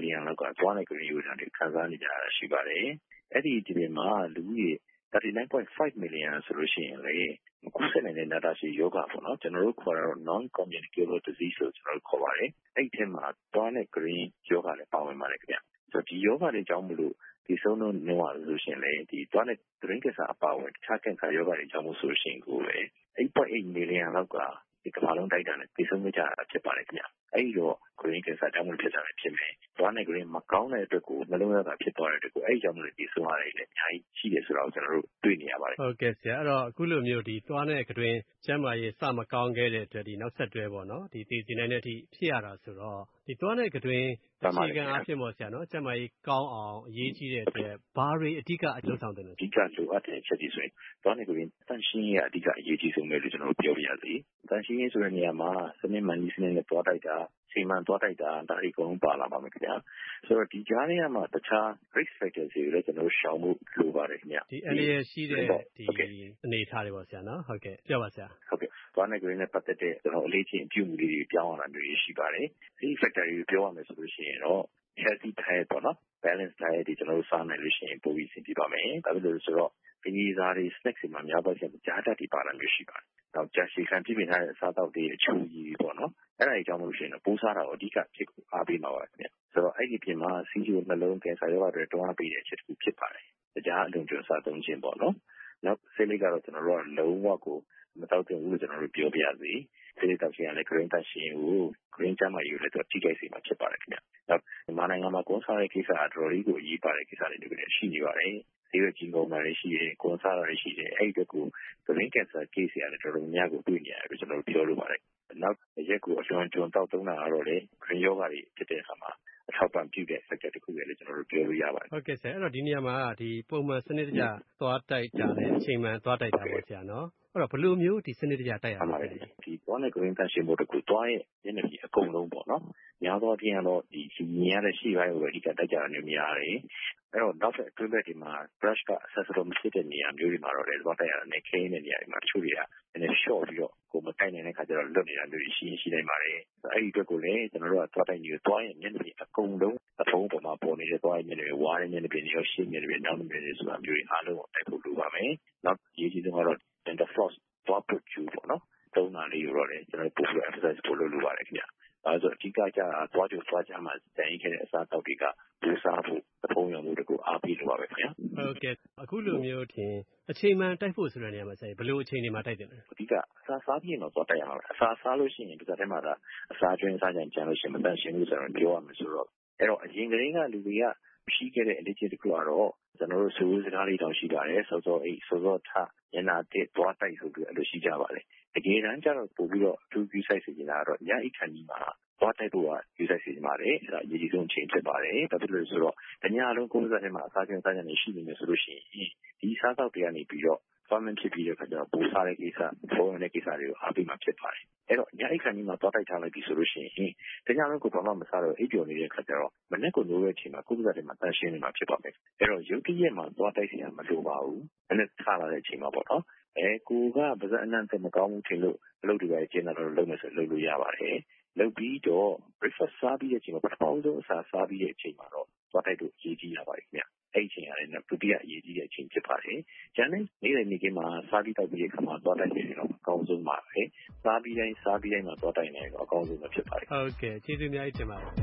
သွားတဲ့ဂရင်းယူတာတွေခံစားနေကြရတာရှိပါတယ်အဲ့ဒီဒီပြင်မှာလူကြီး thirty-nine point five million ဆိုလို့ရှိရင်လေကူးစက်နေတဲ့နာတာရှည်ယောဂပေါ့နော်ကျွန်တော်တို့ခေါ်တာတော့ non communicable disease လို့ကျွန်တော်တို့ခေါ်ပါတယ်အဲ့ဒီထဲမှာသွားတဲ့ဂရင်းယောဂလည်းပါဝင်ပါတယ်ခင်ဗျဆိုတော့ဒီယောဂတွေကြောင့်မလို့ဒီဆုံးတော့နေပါလို့ရှိရင်လေဒီသွားတဲ့ဂရင်းကစားအပါဝင်တခြားကင်ဆာယောဂတွေကြောင့်မို့ဆိုရှင်ကိုလေeight point eight million လောက်ကဒီကမ္ဘာလုံးတိုက်တာနဲ့ဒီဆုံးကြတာဖြစ်ပါတယ်ခင်ဗျအဲ့တော့ green cancer တောင်းလို့ဖြစ်တာလည်းဖြစ်မယ်။သွားနေ green မကောင်းတဲ့အတွက်ကိုနှလုံးသားကဖြစ်သွားတဲ့အတွက်ကိုအဲ့ကြောင့်မလို့ဒီဆုံးရတယ်လည်းအများကြီးရှိတယ်ဆိုတော့ကျွန်တော်တို့တွေ့နေရပါတယ်။ဟုတ်ကဲ့ဆရာအဲ့တော့အခုလိုမျိုးဒီသွားတဲ့ green ကျန်းမာရေးစမကောင်းခဲ့တဲ့အတွက်ဒီနောက်ဆက်တွဲပေါ့နော်ဒီတည်တည်နိုင်တဲ့အထိဖြစ်ရတာဆိုတော့ဒီသွားတဲ့ green အခြေခံအဖြစ်ပေါ့ဆရာနော်ကျန်းမာရေးကောင်းအောင်အရေးကြီးတဲ့အတွက်ဘာတွေအဓိကအလုပ်ဆောင်တယ်လို့အဓိကလိုအပ်တဲ့ချက်တွေဆိုရင်သွားနေ green တန်ရှင်းရေးအဓိကအရေးကြီးဆုံးပဲလို့ကျွန်တော်တို့ပြောပြရစီ။တန်ရှင်းရေးဆိုတဲ့နေရာမှာစနစ်မှန်ကြီးစနစ်နဲ့သွားတိုက်တာချိန်မှန်သွားတိုက်တာဒါတွေအကုန်ပါလာပါမယ်ခင်ဗျာဆိုတော့ဒီကြားထဲမှာတခြား risk factors တွေလည်းကျွန်တော်တို့ရှောင်ဖို့လိုပါတယ်ခင်ဗျာဒီအနေရရှိတဲ့ဒီအနေထားတွေပေါ့ဆရာနော်ဟုတ်ကဲ့ပြောပါဆရာဟုတ်ကဲ့သွားနေ green နဲ့ပတ်သက်တဲ့ကျွန်တော်အလေးချင်းအပြုအမူလေးတွေပြောင်းအောင်လာမျိုးရှိပါတယ်ဒီ factor တွေပြောရမယ်ဆိုလို့ရှိရင်တော့ healthy diet ပေါ့နော် balance diet တွေကျွန်တော်တို့စားနိုင်လို့ရှိရင်ပိုပြီးအဆင်ပြေပါမယ်ဒါပေမဲ့ဆိုတော့ဒီနေ့စားတွေ snacks တွေမှာများပါချက်ကြားတတ်တွေပါလာမျိုးရှိပါတယ်တော့ကြာရှည်ခံပြည်ပြင်ထားတဲ့အစားအသောက်တွေအချိုကြီးပေါ့နော်အဲ့ဒါအကြောင်းလို့ရှိရင်တော့ပိုးစားတာကိုအဓိကဖြစ်ကိုအားပေးမှာပါခင်ဗျဆိုတော့အဲ့ဒီပြင်မှာစီးကျိုနှလုံးကင်ဆာရောဂါတွေတွန်းအားပေးတဲ့အချက်တစ်ခုဖြစ်ပါတယ်တရားအလွန်ကျွံစားသုံးခြင်းပေါ့နော်နောက်ဆေးလိပ်ကတော့ကျွန်တော်တို့ကလုံးဝကိုမတောက်တင်ဘူးလို့ကျွန်တော်တို့ပြောပြရစီဆေးလိပ်တောက်ခြင်းကလည်း green တရှင်ကို green ကျန်းမာရေးလည်းတော့ထိခိုက်စေမှာဖြစ်ပါတယ်ခင်ဗျနောက်မြန်မာနိုင်ငံမှာကွန်ဆာရဲ့ကိစ္စအတော်လေးကိုအရေးပါတဲ့ကိစ္စတွေတွေရှိနေပါတယ်ဆေးရွက်ကြီးကုန်တာတွေရှိတယ်ကွန်ဆာတွေရှိတယ်အဲ့ဒီတော့ကို green cancer case ရတယ်တော်တော်များကိုတွေ့နေရတယ်ကျွန်တော်တို့ပြောလို့ပါတယ်နောက်ရက်ကိုအလွန်ကျွံတောက်သုံးတာကတော့လေ green ယောဂတွေဖြစ်တဲ့အခါမှာအထောက်ပံ့ပြုတဲ့ sector တစ်ခုပဲလေကျွန်တော်တို့ပြောလို့ရပါတယ်ဟုတ်ကဲ့ဆရာအဲ့တော့ဒီနေရာမှာဒီပုံမှန်စနစ်တကျသွားတိုက်တာနဲ့အချိန်မှန်သွားတိုက်တာပေါ့ဆရာနော်အဲ့တော့ဘယ်လိုမျိုးဒီစနစ်တကျတိုက်ရမလဲဒီသွားတဲ့ green cancer မို့တကူသွားရဲ့ညနေကြီးအကုန်လုံးပေါ့နော်များသောအားဖြင့်တော့ဒီမြင်ရတဲ့ရှိပိုင်းကိုပဲအဓိကတိုက်ကြတာမျိုးများတယ်အဲ့တော့နောက်ဆက်အတွင်းဘက်ဒီမှာ brush က accessible မရှိတဲ့နေရာမျိုးတွေမှာတော့လည်းသွားတိုက်ရတာနဲ့ခင်းတဲ့နေရာတွေမှာတချို့တွေကနည်းနည်း short ပြီးတော့ကိုမတိုက်နိုင်တဲ့ခါကျတော့လွတ်နေတာမျိုးတွေရှိရင်ရှိနိုင်ပါတယ်အဲ့ဒီအတွက်ကိုလည်းကျွန်တော်တို့ကသွားတိုက်နေသွားရင်မျက်နှာပြင်အကုန်လုံးအဖုံးပေါ်မှာပေါ်နေတဲ့သွားရင်မျက်နှာပြင်ဝါးတဲ့မျက်နှာပြင်တွေရောရှင်းမျက်နှာပြင်နောက်မျက်နှာပြင်တွေဆိုတာမျိုးတွေအားလုံးကိုတိုက်ဖို့လိုပါမယ်နောက်ရေးကြီးဆုံးကတော့ dental floss သွားပုတ်ကျူပေါ့နော်သုံးတာလေးရောလည်းကျွန်တော်ပို့ပြီး exercise ပို့လို့လိုပါတယ်ခင်ဗျအဲဆိုအဓိကကျတာသွားကြသွားကြမှာတန်ရင်ခဲ့တဲ့အစားအသောက်တွေကပူစားဖို့အဖုံးရုံမှုတကူအားပေးလိုပါပဲခင်ဗျဟုတ်ကဲ့အခုလိုမျိုးထင်အချိန်မှန်တိုက်ဖို့ဆိုတဲ့နေရာမှာဆရာဘယ်လိုအချိန်တွေမှာတိုက်တယ်လဲအဓိကအစားစားပြီးရင်တော့သွားတိုက်ရမှာပဲအစားစားလို့ရှိရင်ဒီကထဲမှာကအစားကျွင်းစားကြရင်ကြံလို့ရှိရင်မတန့်ရှင်းဘူးဆိုတော့ပြောရမယ်ဆိုတော့အဲ့တော့အရင်ကတည်းကလူတွေကရှိခဲ့တဲ့အလေးချင်းတစ်ခုကတော့ကျွန်တော်တို့စူးစကားလေးတောင်ရှိပါတယ်စောစောအိတ်စောစောထညနာတစ်သွားတိုက်ဆိုပြီးအဲ့လိုရှိကြပါတယ်တကယ်တမ်းကျတော့ပို့ပြီးတော့အထူးပြုဆိုင်စီနေတာကတော့ညအိတ်ခန်းကြီးမှာသွားတိုက်ဖို့ကပြုဆိုင်စီနေပါတယ်အဲ့ဒါအရေးကြီးဆုံးအချိန်ဖြစ်ပါတယ်ဒါဖြစ်လို့ဆိုတော့တညလုံးကိုယ်စားထဲမှာအစားကျင်းစားကြနေရှိနေမယ်ဆိုလို့ရှိရင်ဒီစားသောက်တွေကနေပြီးတော့farming ဖြစ်ပြီးတဲ့အခါကျတော့ပိုးစားတဲ့ကိစ္စဖုံးရတဲ့ကိစ္စတွေကိုအားပေးမှဖြစ်ပါတယ်အဲ့တော့ညအိတ်ခန်းကြီးမှာသွားတိုက်ထားလိုက်ပြီဆိုလို့ရှိရင်တညလုံးကိုဘာမှမစားတော့အိပ်ပျော်နေတဲ့အခါကျတော့မနေ့ကနိုးတဲ့အချိန်မှာကိုယ်စားထဲမှာတန်ရှင်းနေမှာဖြစ်ပါမယ်အဲ့တော့ရုပ်တရက်မှာသွားတိုက်စီရမလိုပါဘူးအဲ့နဲ့ထားလာတဲ့အချိန်မှာပေါ့နော်အဲကိုကပါဇက်အနံ့တက်မကောင်းဘူးထင်လို့အလုပ်တွေပဲကျင်းတော့လုပ်မယ်ဆိုလုပ်လို့ရပါတယ်လုပ်ပြီးတော့ breakfast စားပြီးတဲ့အချိန်မှာပထမဆုံးအစားစားပြီးတဲ့အချိန်မှာတော့သွားတိုက်လို့အရေးကြီးရပါတယ်ခင်ဗျအဲ့အချိန်ရတယ်နော်ဒုတိယအရေးကြီးတဲ့အချိန်ဖြစ်ပါတယ်ကျန်တဲ့နေ့တိုင်းနေ့ကမှာစားပြီးတော့ပြီးတဲ့အခါမှာသွားတိုက်နေတော့အကောင်းဆုံးပါပဲစားပြီးတိုင်းစားပြီးတိုင်းမှာသွားတိုက်နေတော့အကောင်းဆုံးပဲဖြစ်ပါတယ်ဟုတ်ကဲ့ကျေးဇူးအများကြီးတင်ပါတယ်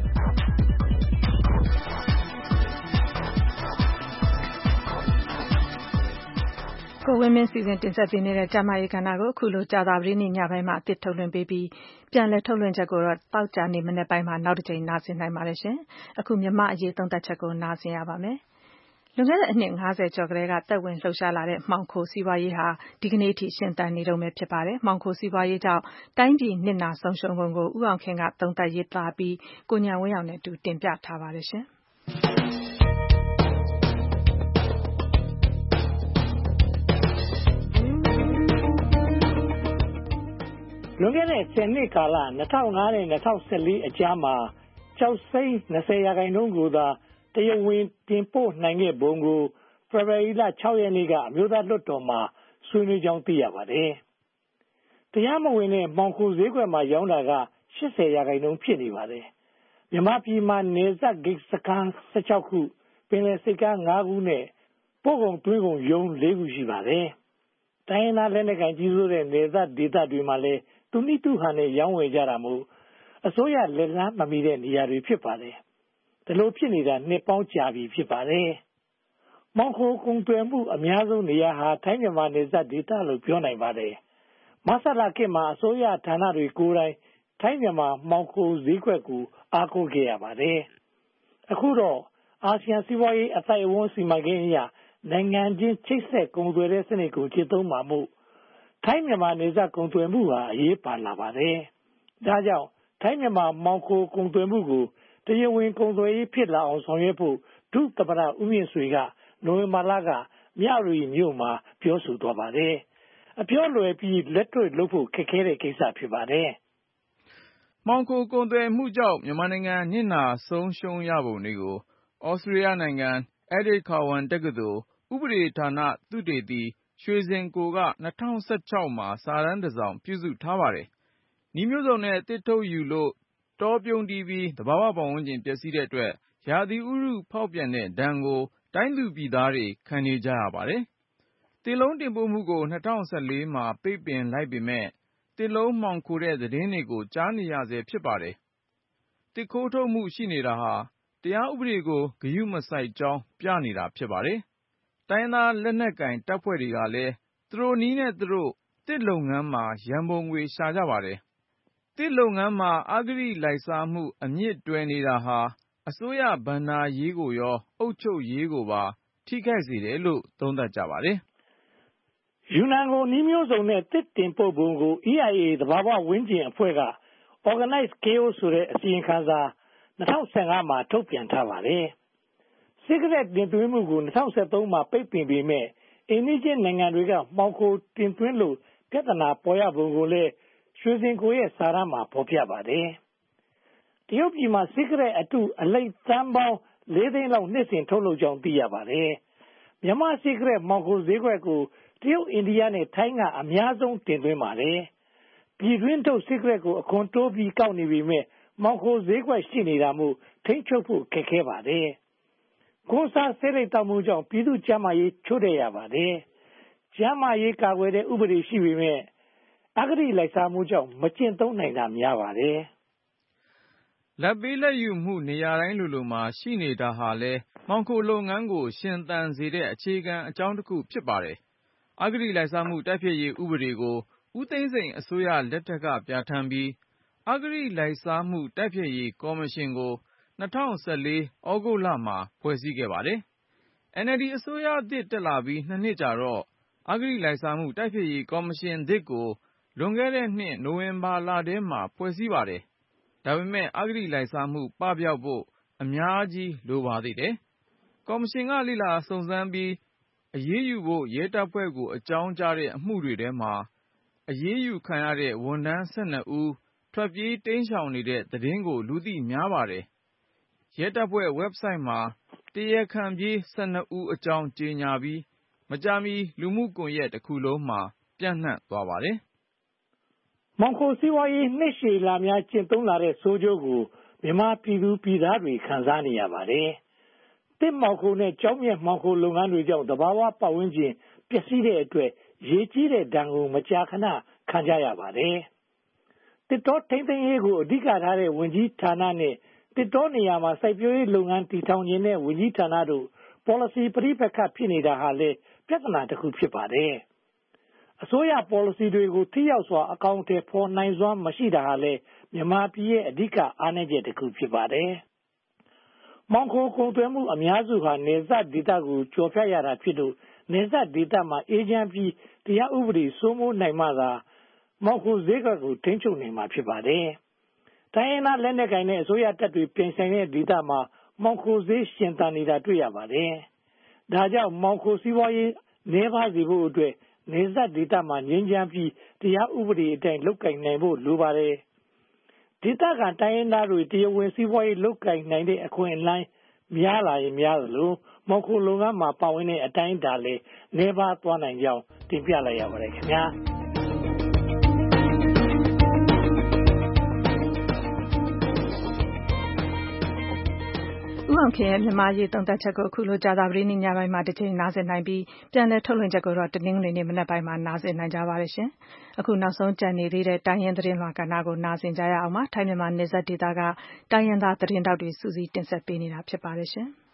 ကိုဝင်းမင်းစီစဉ်တင်ဆက်ပေးနေတဲ့ကျမရေးကဏ္ဍကိုအခုလိုကြာသပတေးနေ့ညပိုင်းမှာအသစ်ထုတ်လွှင့်ပေးပြီးပြန်လည်ထုတ်လွှင့်ချက်ကိုတော့တောက်ကြနေမနေ့ပိုင်းမှာနောက်တစ်ချိန်နားဆင်နိုင်ပါတယ်ရှင်။အခုမြမအရေးသုံးသက်ချက်ကိုနားဆင်ရပါမယ်။လွန်ခဲ့တဲ့အနှစ်၅၀ကျော်ကလေးကတက်ဝင်လှုပ်ရှားလာတဲ့မှောင်ခိုစီးပွားရေးဟာဒီကနေ့အထိရှင်သန်နေတော့မယ်ဖြစ်ပါတယ်။မှောင်ခိုစီးပွားရေးကြောင့်တိုင်းပြည်နစ်နာဆုံးရှုံးပုံကိုဦးအောင်ခင်ကသုံးသပ်ရေးသားပြီးကိုညံဝင်းအောင်နဲ့အတူတင်ပြထားပါတယ်ရှင်။လွန်ခဲ့တဲ့ဆယ်နှစ်ကာလ၂၀၀၅နဲ့၂၀၁၄အကြားမှာကျောက်စိမ်း၂၀ရာခိုင်နှုန်းကိုသာတရားဝင်တင်ပို့နိုင်ခဲ့ပုံကိုဖေဖော်ဝါရီလ၆ရက်နေ့ကအမျိုးသားလွှတ်တော်မှာဆွေးနွေးကြောင်းသိရပါတယ်။တရားမဝင်တဲ့မှောင်ခိုဈေးကွက်မှာရောင်းတာက၈၀ရာခိုင်နှုန်းဖြစ်နေပါတယ်။မြန်မာပြည်မှာနယ်စပ်ဂိတ်စခန်း၁၆ခုပင်လယ်ဆိပ်ကမ်း၅ခုနဲ့ပို့ကုန်သွင်းကုန်ရုံး၄ခုရှိပါတယ်။တိုင်းရင်းသားလက်နက်ကိုင်ကြီးစိုးတဲ့နယ်စပ်ဒေသတွေမှာလည်းသူနိတုဟန်နဲ့ရောင်းဝယ်ကြတာမို့အစိုးရလက်လန်းမမီတဲ့နေရာတွေဖြစ်ပါတယ်။ဒီလိုဖြစ်နေတာနှစ်ပေါင်းကြာပြီဖြစ်ပါတယ်။မောင်ခိုကုန်သွယ်မှုအများဆုံးနေရာဟာထိုင်းမြန်မာနယ်စပ်ဒေသလို့ပြောနိုင်ပါတယ်။မဆလာခေတ်မှာအစိုးရဌာနတွေကိုယ်တိုင်ထိုင်းမြန်မာမောင်ခိုဈေးကွက်ကိုအားကိုးခဲ့ရပါတယ်။အခုတော့အာဆီယံစီးပွားရေးအသိုက်အဝန်းစီမံကိန်းအရနိုင်ငံချင်းချိတ်ဆက်ကုန်သွယ်တဲ့စနစ်ကိုကျင့်သုံးမှာမို့ထိုင်းမြန်မာနယ်စပ်ကုန်သွယ်မှုဟာအရေးပါလာပါတယ်။ဒါကြောင့်ထိုင်းမြန်မာမောင်ခိုကုန်သွယ်မှုကိုတရားဝင်ကုန်သွယ်ရေးဖြစ်လာအောင်ဆောင်ရွက်ဖို့ဒုသမ္မတဦးမြင့်ဆွေကနိုဝင်ဘာလကမြရီမြို့မှာပြောဆိုသွားပါတယ်။အပြောလွယ်ပြီးလက်တွေ့လုပ်ဖို့ခက်ခဲတဲ့ကိစ္စဖြစ်ပါတယ်။မောင်ခိုကုန်သွယ်မှုကြောင့်မြန်မာနိုင်ငံနစ်နာဆုံးရှုံးရပုံတွေကိုဩစတြေးလျနိုင်ငံ Edith Cowan တက္ကသိုလ်ဥပဒေဌာနသုတေသီရွှေစင်ကိုက၂၀၁၆မှာစာတမ်းတစ်စောင်ပြုစုထားပါတယ်။နည်းမျိုးစုံနဲ့သစ်ထုတ်ယူလို့တောပြုန်းတီးပြီးသဘာဝပတ်ဝန်းကျင်ပျက်စီးတဲ့အတွက်ရာသီဥတုဖောက်ပြန်တဲ့ဒဏ်ကိုတိုင်းသူပြည်သားတွေခံနေကြရပါတယ်။သစ်လုံးတင်ပို့မှုကို၂၀၁၄မှာပိတ်ပင်လိုက်ပေမဲ့သစ်လုံးမှောင်ခိုတဲ့သတင်းတွေကိုကြားနေရဆဲဖြစ်ပါတယ်။သစ်ခိုးထုတ်မှုရှိနေတာဟာတရားဥပဒေကိုဂရုမစိုက်ကြောင်းပြနေတာဖြစ်ပါတယ်။တိုင်းသားလက်နက်ကိုင်တပ်ဖွဲ့တွေကလည်းသူတို့နည်းနဲ့သူတို့သစ်လုပ်ငန်းမှာရန်ပုံငွေရှာကြပါတယ်။သစ်လုပ်ငန်းမှာအဂတိလိုက်စားမှုအမြင့်တွယ်နေတာဟာအစိုးရဘဏ္ဍာရေးကိုရောအုပ်ချုပ်ရေးကိုပါထိခိုက်စေတယ်လို့သုံးသပ်ကြပါတယ်။ယူနန်ကိုနည်းမျိုးစုံနဲ့သစ်တင်ပို့ပုံကို အီးအိုင်အေ သဘာဝဝန်းကျင်အဖွဲ့က Organize Chaos ဆိုတဲ့အစီရင်ခံစာ၂၀၁၅မှာထုတ်ပြန်ထားပါတယ်။စိဂရက်တင်သွင်းမှုကို၂၀၁၃မှာပိတ်ပင်ပေမဲ့အိမ်နီးချင်းနိုင်ငံတွေကမှောင်ခိုတင်သွင်းလို့ပြဿနာပေါ်ရပုံကိုလည်းရွှေစင်ကိုရဲ့စာတမ်းမှာဖော်ပြပါတယ်။တရုတ်ပြည်မှာစိဂရက်အတုအလိပ်သန်းပေါင်းလေးသိန်းလောက်နှစ်စဉ်ထုတ်လုပ်ကြောင်းသိရပါတယ်။မြန်မာစိဂရက်မှောင်ခိုဈေးကွက်ကိုတရုတ်အိန္ဒိယနဲ့ထိုင်းကအများဆုံးတင်သွင်းပါတယ်။ပြည်တွင်းထုတ်စိဂရက်ကိုအခွန်တိုးပြီးကောက်နေပေမဲ့မှောင်ခိုဈေးကွက်ရှိနေတာမို့ထိန်းချုပ်ဖို့ခက်ခဲပါတယ်။ကိုးစားဆေးလိပ်တောက်မှုကြောင့်ပြည်သူ့ကျန်းမာရေးချို့တဲ့ရပါတယ်။ကျန်းမာရေးကာကွယ်တဲ့ဥပဒေရှိပေမဲ့အဂတိလိုက်စားမှုကြောင့်မကျင့်သုံးနိုင်တာများပါတယ်။လက်ပေးလက်ယူမှုနေရာတိုင်းလိုလိုမှာရှိနေတာဟာလဲမှောင်ခိုလုပ်ငန်းကိုရှင်သန်စေတဲ့အခြေခံအကြောင်းတစ်ခုဖြစ်ပါတယ်။အဂတိလိုက်စားမှုတိုက်ဖျက်ရေးဥပဒေကိုဦးသိန်းစိန်အစိုးရလက်ထက်ကပြဋ္ဌာန်းပြီးအဂတိလိုက်စားမှုတိုက်ဖျက်ရေးကော်မရှင်ကို၂၀၁၄ဩဂုတ်လမှာဖွဲ့စည်းခဲ့ပါတယ်။ အန်အယ်လ်ဒီအစိုးရသစ်တက်လာပြီးနှစ်နှစ်ကြာတော့အဂတိလိုက်စားမှုတိုက်ဖျက်ရေးကော်မရှင်သစ်ကိုလွန်ခဲ့တဲ့နှစ်နိုဝင်ဘာလထဲမှာဖွဲ့စည်းပါတယ်။ဒါပေမဲ့အဂတိလိုက်စားမှုပပျောက်ဖို့အများကြီးလိုပါသေးတယ်။ကော်မရှင်ကလေ့လာစုံစမ်းပြီးအရေးယူဖို့ရဲတပ်ဖွဲ့ကိုအကြောင်းကြားတဲ့အမှုတွေထဲမှာအရေးယူခံရတဲ့ဝန်ထမ်း၁၂ဦးထွက်ပြေးတိမ်းရှောင်နေတဲ့သတင်းကိုလူသိများပါတယ်။ရဲတပ်ဖွဲ့ website မှာတရားခံပြေး၁၂ဦးအကြောင်းကြေညာပြီးမကြာမီလူမှုကွန်ရက်တစ်ခုလုံးမှာပြန့်နှံ့သွားပါတယ်။မှောင်ခိုစီးပွားရေးနှစ်ရှည်လများကျင့်သုံးလာတဲ့ဆိုးကျိုးကိုမြန်မာပြည်သူပြည်သားတွေခံစားနေရပါတယ်။သစ်မှောင်ခိုနဲ့ကျောက်မျက်မှောင်ခိုလုပ်ငန်းတွေကြောင့်သဘာဝပတ်ဝန်းကျင်ပျက်စီးတဲ့အတွက်ရေကြီးတဲ့ဒဏ်ကိုမကြာခဏခံကြရပါတယ်။သစ်တောထိန်းသိမ်းရေးကိုအဓိကထားတဲ့ဝန်ကြီးဌာနနဲ့သစ်တောနေရာမှာစိုက်ပျိုးရေးလုပ်ငန်းတည်ထောင်ခြင်းနဲ့ဝန်ကြီးဌာနတို့ policy ပဋိပက္ခဖြစ်နေတာဟာလည်းပြဿနာတစ်ခုဖြစ်ပါတယ်။အစိုးရ policy တွေကိုထိရောက်စွာအကောင်အထည်ဖော်နိုင်စွမ်းမရှိတာဟာလည်းမြန်မာပြည်ရဲ့အဓိကအားနည်းချက်တစ်ခုဖြစ်ပါတယ်။မှောင်ခိုကုန်သွယ်မှုအများစုဟာနယ်စပ်ဒေသကိုကျော်ဖြတ်ရတာဖြစ်လို့နယ်စပ်ဒေသမှာအေဂျင့်ပြီးတရားဥပဒေစိုးမိုးနိုင်မှသာမှောင်ခိုဈေးကွက်ကိုထိန်းချုပ်နိုင်မှာဖြစ်ပါတယ်။တိုင်းရင်းသားလက်နက်ကိုင်နဲ့အစိုးရတပ်တွေပြင်ဆိုင်တဲ့ဒေသမှာမှောင်ခိုဈေးရှင်သန်နေတာတွေ့ရပါတယ်။ဒါကြောင့်မှောင်ခိုစီးပွားရေးနည်းပါးစေဖို့အတွက်နယ်စပ်ဒေသမှာငြိမ်းချမ်းပြီးတရားဥပဒေအတိုင်းလုပ်ကိုင်နိုင်ဖို့လိုပါတယ်။ဒေသခံတိုင်းရင်းသားတွေတရားဝင်စီးပွားရေးလုပ်ကိုင်နိုင်တဲ့အခွင့်အလမ်းများလာရင်များသလိုမှောင်ခိုလုပ်ငန်းမှာပါဝင်တဲ့အတိုင်းအတာလည်းနည်းပါးသွားနိုင်ကြောင်းတင်ပြလိုက်ရပါတယ်ခင်ဗျာ။ဦးအောင်ခင်ရဲ့မြန်မာရေးသုံးသပ်ချက်ကိုအခုလိုကြာသပတေးနေ့ညပိုင်းမှာတစ်ချိန်နားဆင်နိုင်ပြီးပြန်လည်ထုတ်လွှင့်ချက်ကိုတော့တနင်္ဂနွေနေ့မနက်ပိုင်းမှာနားဆင်နိုင်ကြပါရရှင်။အခုနောက်ဆုံးကြံနေသေးတဲ့တိုင်းရင်းသတင်းလွှာကဏ္ဍကိုနားဆင်ကြရအောင်ပါ။ထိုင်းမြန်မာနယ်စပ်ဒေသကတိုင်းရင်းသားသတင်းတောက်တွေစူးစီးတင်ဆက်ပေးနေတာဖြစ်ပါတယ်ရှင်။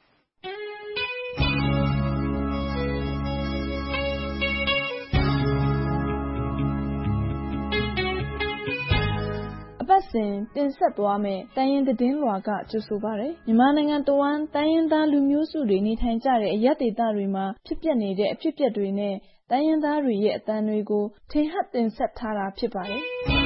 ပတ်စဉ်တင်ဆက်သွားမယ့်တိုင်းရင်းသတင်းလွှာကကြိုဆိုပါရယ်မြန်မာနိုင်ငံတဝန်းတိုင်းရင်းသားလူမျိုးစုတွေနေထိုင်ကြတဲ့အရပ်ဒေသတွေမှာဖြစ်ပျက်နေတဲ့အဖြစ်အပျက်တွေနဲ့တိုင်းရင်းသားတွေရဲ့အသံတွေကိုထင်ဟပ်တင်ဆက်ထားတာဖြစ်ပါတယ်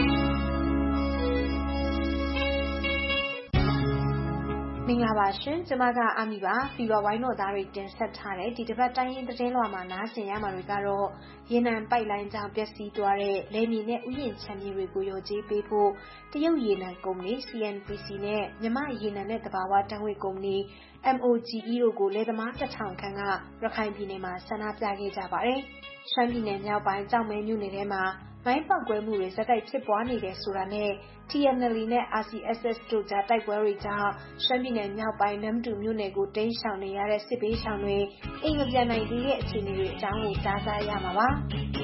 မင်္ဂလာပါရှင်ကျမကအာမီပါဖီဗာဝိုင်းတော်သားတွေတင်ဆက်ထားတဲ့ဒီတစ်ပတ်တိုင်းရင်းသတင်းလွှာမှာနားဆင်ရမှာတွေကတော့ရေနံပိုက်လိုင်းကြောင့်ပျက်စီးသွားတဲ့လယ်မြေနဲ့ဥယျာဉ်ခြံမြေတွေကိုရောကြေးပေးဖို့တရုတ်ရေနံကုမ္ပဏီ C N P C နဲ့မြန်မာရေနံနဲ့သဘာဝဓာတ်ငွေ့ကုမ္ပဏီ M O G E တို့ကိုလယ်သမားတစ်ထောင်ခန့်ကရခိုင်ပြည်နယ်မှာဆန္ဒပြခဲ့ကြပါတယ်။ရှမ်းပြည်နယ်မြောက်ပိုင်းကြောက်မဲမြို့နယ်ထဲမှာမိုင်းပေါက်ကွဲမှုတွေဇက်တိုက်ဖြစ်ပွားနေတယ်ဆိုတာနဲ့ T N L A နဲ့ R C S S တို့ကြားတိုက်ပွဲတွေကြောင့်ရှမ်းပြည်နယ်မြောက်ပိုင်းနမ်တူမြို့နယ်ကိုတိမ်းရှောင်နေရတဲ့စစ်ပေးရှောင်တွေအိမ်မပြန်နိုင်သေးတဲ့အခြေအနေတွေအကြောင်းကိုကြားစားရမှာပါ။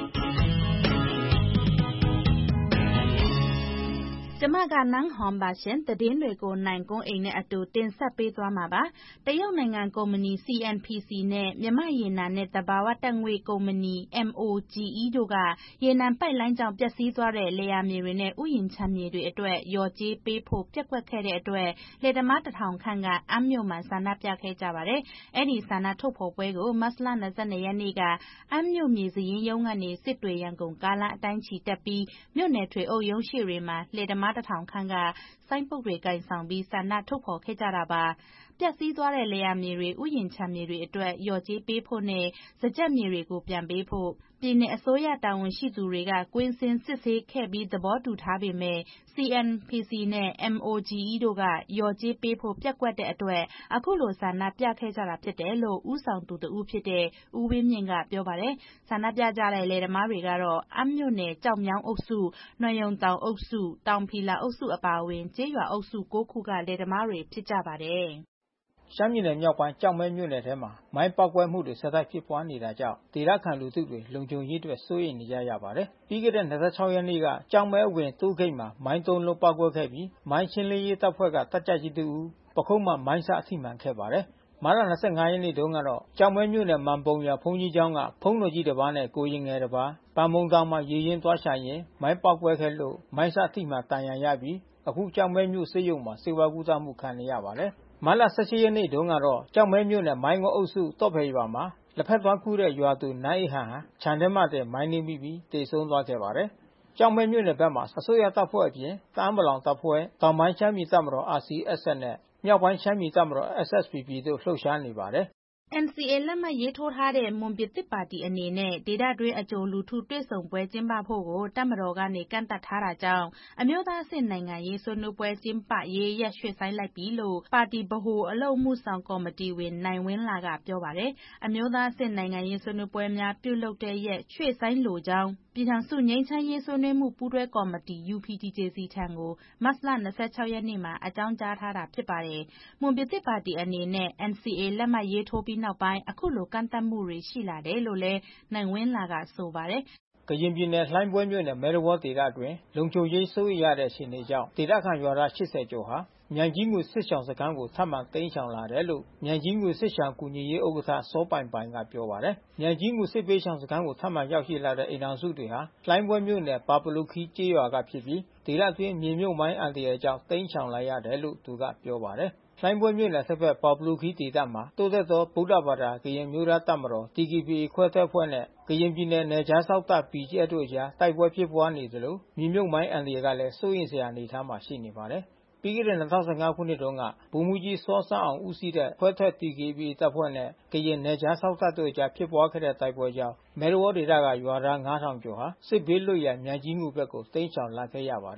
ကျမကနန်းဟွန်ပါရှင်သတင်းတွေကိုနိုင်ကုန်းအိမ်နဲ့အတူတင်ဆက်ပေးသွားမှာပါတရုတ်နိုင်ငံကုမ္ပဏီ C N P C နဲ့မြန်မာရေနံနဲ့သဘာဝဓာတ်ငွေ့ကုမ္ပဏီ M O G E တို့ကရေနံပိုက်လိုင်းကြောင့်ပျက်စီးသွားတဲ့လယ်ယာမြေတွေနဲ့ဥယျာဉ်ခြံမြေတွေအတွက်ရော်ကြေးပေးဖို့ပျက်ကွက်ခဲ့တဲ့အတွက်လယ်သမားတစ်ထောင်ခန့်ကအမ်းမြို့မှာဆန္ဒပြခဲ့ကြပါတယ်အဲ့ဒီဆန္ဒထုတ်ဖော်ပွဲကိုမတ်လ၂၂ရက်နေ့ကအမ်းမြို့မြေစည်ရင်းရုံးကနေစစ်တွေရန်ကုန်ကားလမ်းအတိုင်းချီတက်ပြီးမြို့နယ်ထွေအုပ်ရုံးရှိတွေမှာလယ်သမားတစ်ထောင်ခန့်ကစိုင်းပုတ်တွေကင်ဆောင်ပြီးဆန္ဒထုတ်ဖော်ခဲ့ကြတာပါပျက်စီးသွားတဲ့လယ်ယာမြေတွေဥယျာဉ်ခြံမြေတွေအတွက်ရော်ကြေးပေးဖို့နဲ့စကြက်မြေတွေကိုပြန်ပေးဖို့ပြည်내အစိုးရတာဝန်ရှိသူတွေကကွင်းစင်စစ်ဆေးခဲ့ပြီးသဘောတူထားပေမဲ့ C N P C နဲ့ M O G E တို့ကရော်ကြေးပေးဖို့ပျက်ကွက်တဲ့အတွက်အခုလိုဆန္ဒပြခဲ့ကြတာဖြစ်တယ်လို့ဦးဆောင်သူတဦးဖြစ်တဲ့ဦးဝင်းမြင့်ကပြောပါတယ်ဆန္ဒပြကြတဲ့လယ်သမားတွေကတော့အမ်းမြို့နယ်ကြောက်မြောင်းအုပ်စုနွယ်ရုံတောင်အုပ်စုတောင်ဖီလာအုပ်စုအပါအဝင်ကျေးရွာအုပ်စု၉ခုကလယ်သမားတွေဖြစ်ကြပါတယ်ရှမ်းပြည်နယ်မြောက်ပိုင်းကြောက်မဲမြို့နယ်ထဲမှာမိုင်းပေါက်ကွဲမှုတွေဆက်တိုက်ဖြစ်ပွားနေတာကြောင့်ဒေသခံလူထုတွေလုံခြုံရေးအတွက်စိုးရိမ်နေကြရပါတယ်။ပြီးခဲ့တဲ့၂၆ရက်နေ့ကကြောက်မဲအဝင်တိုးဂိတ်မှာမိုင်းသုံးလုံးပေါက်ကွဲခဲ့ပြီးမိုင်းရှင်းလင်းရေးတပ်ဖွဲ့ကတပ်ကြပ်ကြီးတဦးပခုံးမှာမိုင်းစအထိမှန်ခဲ့ပါတယ်။မတ်လ၂၅ရက်နေ့တုန်းကတော့ကြောက်မဲမြို့နယ်မန်ပုံရွာဘုန်းကြီးကျောင်းကဘုန်းတော်ကြီးတစ်ပါးနဲ့ကိုရင်ငယ်တစ်ပါးပန်းမုံတောင်မှာရေရင်သွားရှာရင်မိုင်းပေါက်ကွဲခဲ့လို့မိုင်းစအထိမှန်တန်ရာရပြီးအခုကြောက်မဲမြို့ဆေးရုံမှာစေဝါကူသမှုခံနေရပါတယ်။မတ်လ၁၈ရက်နေ့တုန်းကတော့ကြောက်မဲမြို့နယ်မိုင်းငုံအုပ်စုတော့ဖယ်ရွာမှာလက်ဖက်သွားကူးတဲ့ရွာသူနိုင်ဟန်ဟာခြံထဲမှတဲ့မိုင်းနှင်းမိပြီးတေဆုံးသွားခဲ့ပါတယ်။ကြောက်မဲမြို့နယ်ဘက်မှာအစိုးရတပ်ဖွဲ့အပြင်တအာင်းပလောင်တပ်ဖွဲ့တောင်ပိုင်းရှမ်းပြည်တပ်မတော် R C S S နဲ့မြောက်ပိုင်းရှမ်းပြည်တပ်မတော် S S P P တို့လှုပ်ရှားနေပါတယ်။ N C A လက်မှတ်ရေးထိုးထားတဲ့မွန်ပြည်သစ်ပါတီအနေနဲ့ဒေသတွင်းအကြိုလူထုတွေ့ဆုံပွဲကျင်းပဖို့ကိုတပ်မတော်ကနေကန့်သတ်ထားတာကြောင့်အမျိုးသားအဆင့်နိုင်ငံရေးဆွေးနွေးပွဲကျင်းပရေးရက်ရွှေ့ဆိုင်းလိုက်ပြီလို့ပါတီဗဟိုအလုပ်မှုဆောင်ကော်မတီဝင်နိုင်ဝင်းလာကပြောပါတယ်။အမျိုးသားအဆင့်နိုင်ငံရေးဆွေးနွေးပွဲများပြုလုပ်တဲ့ရက်ရွှေ့ဆိုင်းလိုကြောင်းပြည်ထောင်စုငြိမ်းချမ်းရေးဆွေးနွေးမှုပူးတွဲကော်မတီ U P D J C ထံကိုမတ်လ၂၆ရက်နေ့မှာအကြောင်းကြားထားတာဖြစ်ပါတယ်။မွန်ပြည်သစ်ပါတီအနေနဲ့ N C A လက်မှတ်ရေးထိုးပြီးနောက်ပိုင်းအခုလိုကန့်သတ်မှုတွေရှိလာတယ်လို့လည်းနိုင်ဝင်းလာကဆိုပါတယ်ကရင်ပြည်နယ်လှိုင်းဘွဲမြို့နယ်မဲရဝေါဒေသအတွင်းလုံခြုံရေးစိုးရိမ်ရတဲ့အခြေအနေကြောင့်ဒေသခံရွာသား၈၀ကျော်ဟာမြိုင်ကြီးငူစစ်ရှောင်စခန်းကိုထပ်မံတိမ်းရှောင်လာတယ်လို့မြိုင်ကြီးငူစစ်ရှောင်ကူညီရေးဥက္ကဋ္ဌစောပိုင်ပိုင်ကပြောပါတယ်။မြိုင်ကြီးငူစစ်ပေးရှောင်စခန်းကိုထပ်မံရောက်ရှိလာတဲ့အိမ်ထောင်စုတွေဟာလှိုင်းဘွဲမြို့နယ်ပါပလူခီကျေးရွာကဖြစ်ပြီးဒေသအတွင်းမြေမြုပ်မိုင်းအန္တရာယ်ကြောင့်တိမ်းရှောင်လာရတယ်လို့သူကပြောပါတယ်။လှိုင်းဘွဲမြို့နယ်ဆက်ဘက်ပါပလူခီဒေသမှာတိုးသက်သောဗုဒ္ဓဘာသာကရင်မျိုးသားတပ်မတော် T K P A ခွဲထွက်ဖွဲ့နဲ့ကရင်ပြည်နယ်နယ်ခြားစောင့်တပ် P G F တို့အကြားတိုက်ပွဲဖြစ်ပွားနေသလိုမြေမြုပ်မိုင်းအန္တရာယ်ကလည်းစိုးရိမ်စရာအနေအထားမှာရှိနေပါတယ်။ပြီးခဲ့တဲ့၂၀၁၅ခုနှစ်တုန်းကဗိုလ်မှူးကြီးစောစန်းအောင်ဦးစီးတဲ့ခွဲထွက် T K P A တပ်ဖွဲ့နဲ့ကရင်နယ်ခြားစောင့်တပ်တို့အကြားဖြစ်ပွားခဲ့တဲ့တိုက်ပွဲကြောင့်မဲရဝေါဒေသကရွာသား၅ထောင်ကျော်ဟာစစ်ဘေးလွတ်ရာမြိုင်ကြီးငူဘက်ကိုတိမ်းရှောင်လာခဲ့ရပါတယ်။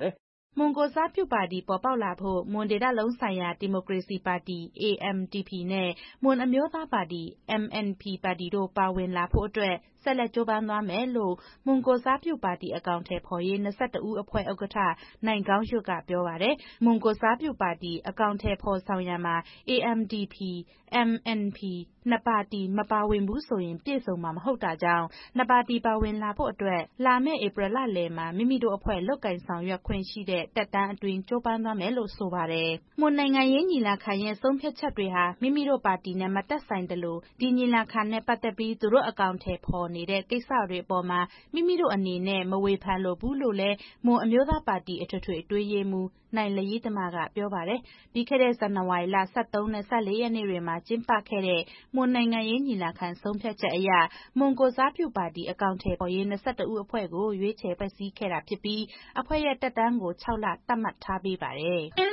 မွန်ကိုယ်စားပြုပါတီပေါ်ပေါက်လာဖို့မွန်ဒေသလုံးဆိုင်ရာဒီမိုကရေစီပါတီ A M D P နဲ့မွန်အမျိုးသားပါတီ M N P ပါတီတို့ပါဝင်လာဖို့အတွက်ဆက်လက်ကြိုးပမ်းသွားမယ်လို့မွန်ကိုယ်စားပြုပါတီအကောင့်ထဲဖော်ရေး၂၁ဦးအဖွဲ့ဥက္ကဋ္ဌနိုင်ကောင်းရွတ်ကပြောပါတယ်။မွန်ကိုယ်စားပြုပါတီအကောင့်ထဲဖော်ဆောင်ရမှာ A M D P M N P နှစ်ပါတီမပါဝင်ဘူးဆိုရင်ပြည့်စုံမှာမဟုတ်တာကြောင့်နှစ်ပါတီပါဝင်လာဖို့အတွက်လာမယ့်ဧပြီလလယ်မှာမိမိတို့အဖွဲ့လုပ်ကိုင်ဆောင်ရွက်ခွင့်ရှိတဲ့တက်တန်းအတွင်းကြိုးပမ်းသွားမယ်လို့ဆိုပါတယ်။မွန်နိုင်ငံရေးညီလာခံရဲ့ဆုံးဖြတ်ချက်တွေဟာမိမိတို့ပါတီနဲ့မသက်ဆိုင်သလိုဒီညီလာခံနဲ့ပတ်သက်ပြီးသူတို့အကောင့်ထဲဖော်နေတဲ့ကိစ္စတွေအပေါ်မှာမိမိတို့အနေနဲ့မဝေဖန်လိုဘူးလို့လည်းမွန်အမျိုးသားပါတီအထွေထွေအတွင်းရေးမှူးနိုင်လရီးတမကပြောပါတယ်။ပြီးခဲ့တဲ့ဇန်နဝါရီလ၁၃နဲ့၁၄ရက်နေ့တွေမှာကျင်းပခဲ့တဲ့မွန်နိုင်ငံရေးညီလာခံဆုံးဖြတ်ချက်အရမွန်ကိုယ်စားပြုပါတီအကောင့်ထဲပေါ်ရေး၂၁ဦးအဖွဲ့ကိုရွေးချယ်ဖွဲ့စည်းခဲ့တာဖြစ်ပြီးအဖွဲ့ရဲ့တက်တန်းကို၆လသတ်မှတ်ထားပေးပါတယ်။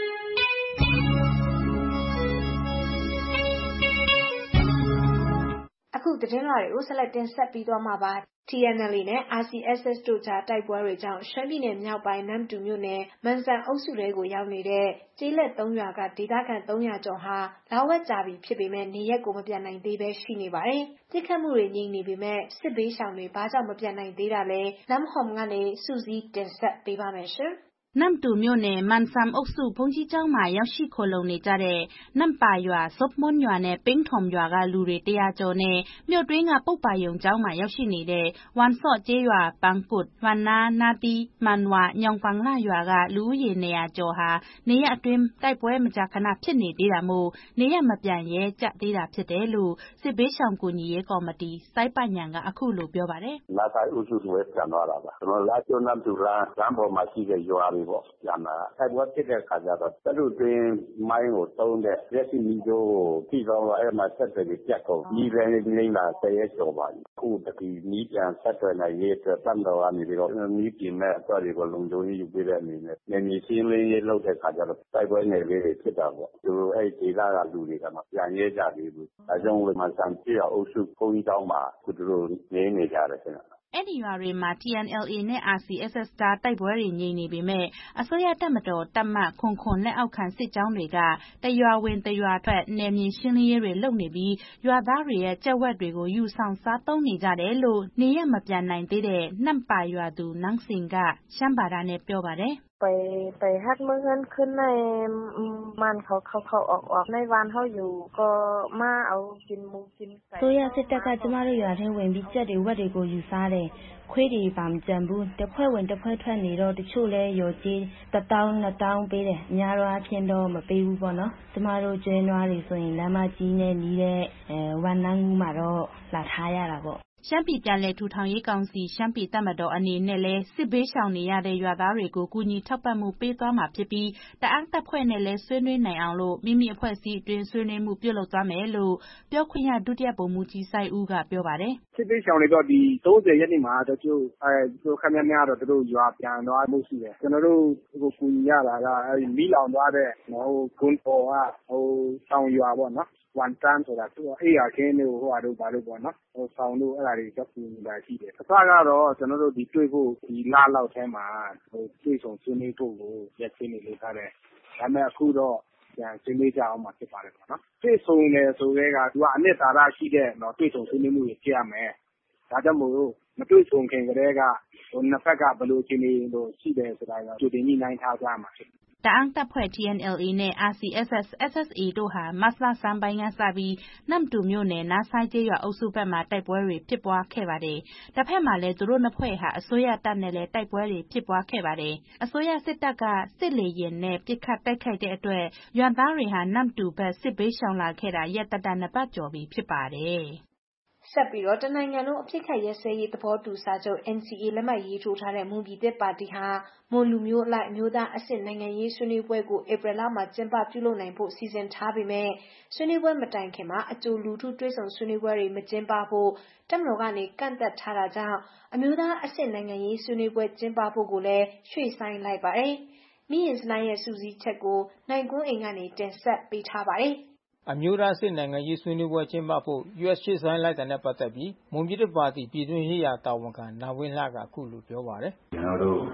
အခုသတင်းလွှာတွေကိုဆက်လက်တင်ဆက်ပေးသွားမှာပါ။ T N L A နဲ့ R C S S တို့ကြားတိုက်ပွဲတွေကြောင့်ရှမ်းပြည်နယ်မြောက်ပိုင်းနမ္မတူမြို့နယ်မန်စံအုပ်စုထဲကိုရောက်နေတဲ့ကျေးလက်သုံးရွာကဒေသခံသုံးရာကျော်ဟာလဝက်ကြာပြီဖြစ်ပေမဲ့နေရက်ကိုမပြန်နိုင်သေးပဲရှိနေပါတယ်။တိခတ်မှုတွေငြိမ်နေပေမဲ့စစ်ဘေးရှောင်တွေဘာကြောင့်မပြန်နိုင်သေးတာလဲနမ်ဟွန်ကနေစုစည်းတင်ဆက်ပေးပါမယ်ရှင်။နမ္မတူမြို့နယ်မန်စံအုပ်စုဘုန်းကြီးကျောင်းမှာရောက်ရှိခိုလုံနေကြတဲ့နမ်ပါရွာဇုပ်မွန်းရွာနဲ့ပိန်းထုံရွာကလူတွေတရာကျော်နဲ့မြို့တွင်းကပုပ္ပါယုံကျောင်းမှာရောက်ရှိနေတဲ့ဝန်ဆော့ကျေးရွာပန်းကုတ်ဝန်နာနာတီမန်ဝါညောင်ပန်းလာရွာကလူဦးရေနေရာကျော်ဟာနေရက်အတွင်းတိုက်ပွဲမကြာခဏဖြစ်နေသေးတာမို့နေရက်မပြန်ရဲကြသေးတာဖြစ်တယ်လို့စစ်ဘေးရှောင်ကူညီရေးကော်မတီစိုက်ပညံကအခုလိုပြောပါတယ်။နာဆိုင်အုပ်စုတွေပြန်သွားတာပါ။ကျွန်တော်လာကျုံနမ်တူလာလမ်းပေါ်မှာရှိတဲ့ရွာတွေပေါ့ပြန်လာတိုက်ပွဲဖြစ်တဲ့အခါကျတော့တလူတွင်မိုင်းကိုတုံးတဲ့ရက်စီမီတို့ကိုထိတော့အဲ့မှာဆက်တယ်ပြတ်ကုန်ဒီလည်းနေလာဆယ်ရက်ကျော်ပါပြီအခုတတိနီးပြန်ဆက်တယ်နိုင်ရေးအတွက်တန်တော်ကနေပြီးတော့နီးပြင်မဲ့အတွက်တွေကိုလုံခြုံရေးယူပေးတဲ့အနေနဲ့နေမီရှင်းလင်းရေးလုပ်တဲ့အခါကျတော့တိုက်ပွဲနယ်လေးတွေဖြစ်တာပေါ့သူတို့အဲ့ဒေသကလူတွေကမှပြန်ရဲကြသေးဘူးအဲကြောင့်လည်းမဆန်ပြအုပ်စုဘုန်းကြီးတောင်းမှာသူတို့နေနေကြတယ်ခင်ဗျအဲ့ဒီရွာတွေမှာ T N L A နဲ့ R C S S ကြားတိုက်ပွဲတွေငြိမ်နေပေမဲ့အစိုးရတပ်မတော်တပ်မခွန်ခွန်လက်အောက်ခံစစ်ကြောင်းတွေကတရွာဝင်တရွာထွက်နယ်မြေရှင်းလင်းရေးတွေလုပ်နေပြီးရွာသားတွေရဲ့ကြက်ဝက်တွေကိုယူဆောင်စားသုံးနေကြတယ်လို့နေရမပြန်နိုင်သေးတဲ့နမ်ပါရွာသူနန်းစင်ကရှမ်းဘာသာနဲ့ပြောပါတယ်ไปไปฮัดเมื่อเงินขึ้นในมันเขาเขาเขาออกออกในวันเขาอยู่ก็มาเอากินมูกินไก่ဆိုရစစ်တပ်ကကျမတို့ရွာထဲဝင်ပြီးကြက်တွေဝက်တွေကိုယူစားတယ်ခွေးတွေပါမကြံဘူးတစ်ဖွဲ့ဝင်တစ်ဖွဲ့ထွက်နေတော့တချို့လဲရော်ကြီးတစ်တောင်းနှစ်တောင်းပေးတယ်အများတော့အဖြစ်တော့မပေးဘူးပေါ့နော်ကျမတို့ကျွဲနွားတွေဆိုရင်လမ်းမကြီးနဲ့နီးတဲ့အဲဝန်နန်းကူးမှာတော့လာထားရတာပေါ့ရှမ်းပြည်ပြန်လည်ထူထောင်ရေးကောင်စီရှမ်းပြည်တပ်မတော်အနေနဲ့လဲစစ်ဘေးရှောင်နေရတဲ့ရွာသားတွေကိုကူညီထောက်ပံ့မှုပေးသွားမှာဖြစ်ပြီးတအောင်းတပ်ဖွဲ့နဲ့လဲဆွေးနွေးနိုင်အောင်လို့မိမိအဖွဲ့အစည်းအတွင်းဆွေးနွေးမှုပြုလုပ်သွားမယ်လို့ပြောခွင့်ရဒုတိယဗိုလ်မှူးကြီးစိုက်ဦးကပြောပါတယ်စစ်ဘေးရှောင်တွေတော့ဒီသုံးဆယ်ရက်နေ့မှာတချို့အဲသူခက်များများတော့သူတို့ရွာပြန်သွားမှုရှိတယ်ကျွန်တော်တို့ကိုကူညီရတာကအဲဒီမီးလောင်သွားတဲ့ဟိုကွန်ပေါ်ကဟိုတောင်ရွာပေါ့နော်ဝန်တန်းဆိုတာသူအေးရခင်းတို့ဟိုဟာတို့ဘာလို့ပေါ့နော်ဟိုဆောင်တို့အဲ့ဒါတွေကြောက်ကူနေတာရှိတယ်အစကတော့ကျွန်တော်တို့ဒီတွေ့ဖို့ဒီလာလောက်ထဲမှာဟိုတွေ့ဆုံဆွေးနွေးဖို့ကိုရက်ချင်းနေလို့ထားတယ်ဒါပေမဲ့အခုတော့ပြန်ဆွေးနွေးကြအောင်မှာဖြစ်ပါတယ်ပေါ့နော်တွေ့ဆုံနေဆိုတဲ့ကသူကအနှစ်သာရရှိတဲ့နော်တွေ့ဆုံဆွေးနွေးမှုတွေဖြစ်ရမယ်ဒါကြောင့်မို့မတွေ့ဆုံခင်ကတည်းကဟိုနှစ်ဖက်ကဘယ်လိုချင်းနေလို့ရှိတယ်ဆိုတာကကြိုတင်ညှိနှိုင်းထားကြမှာဖြစ်တအောင်းတပ်ဖွဲ့ T N L A နဲ့ R C S S S S A တို့ဟာမတ်လဆန်းပိုင်းကစပြီးနမ်တူမြို့နယ်နားဆိုင်ကျေးရွာအုပ်စုဘက်မှာတိုက်ပွဲတွေဖြစ်ပွားခဲ့ပါတယ်။တစ်ဖက်မှာလည်းသူတို့နှစ်ဖွဲ့ဟာအစိုးရတပ်နဲ့လည်းတိုက်ပွဲတွေဖြစ်ပွားခဲ့ပါတယ်။အစိုးရစစ်တပ်ကစစ်လေယာဉ်နဲ့ပစ်ခတ်တိုက်ခိုက်တဲ့အတွက်ရွာသားတွေဟာနမ်တူဘက်စစ်ဘေးရှောင်လာခဲ့တာရက်တတနှစ်ပတ်ကျော်ပြီဖြစ်ပါတယ်။ဆက်ပြီးတော့တနိုင်ငံလုံးအဖြစ်ခတ်ရဲစဲရေးသဘောတူစာချုပ် N C A လက်မှတ်ရေးထိုးထားတဲ့မွန်ပြည်သစ်ပါတီဟာမွန်လူမျိုးအလိုက်အမျိုးသားအဆင့်နိုင်ငံရေးဆွေးနွေးပွဲကိုဧပြီလမှာကျင်းပပြုလုပ်နိုင်ဖို့စီစဉ်ထားပေမဲ့ဆွေးနွေးပွဲမတိုင်ခင်မှာအကျိုးလူထုတွေ့ဆုံဆွေးနွေးပွဲတွေမကျင်းပဖို့တပ်မတော်ကနေကန့်သက်ထားတာကြောင့်အမျိုးသားအဆင့်နိုင်ငံရေးဆွေးနွေးပွဲကျင်းပဖို့ကိုလည်းရွှေ့ဆိုင်းလိုက်ပါတယ်။မိရင်စနိုင်းရဲ့စူးစီးချက်ကိုနိုင်ကွန်းအိမ်ကနေတင်ဆက်ပေးထားပါတယ်။အမျိုးသားစစ်နိုင်ငံရေးဆွေးနွေးပွဲကျင်းပဖို့ U S ရှေ့ဆိုင်လိုက်တဲ့နဲ့ပတ်သက်ပြီးမွန်ပြည်သစ်ပါတီပြည်တွင်းရေးရာတာဝန်ခံနာဝင်းလှကအခုလိုပြောပါတယ်ကျွန်တော်တို့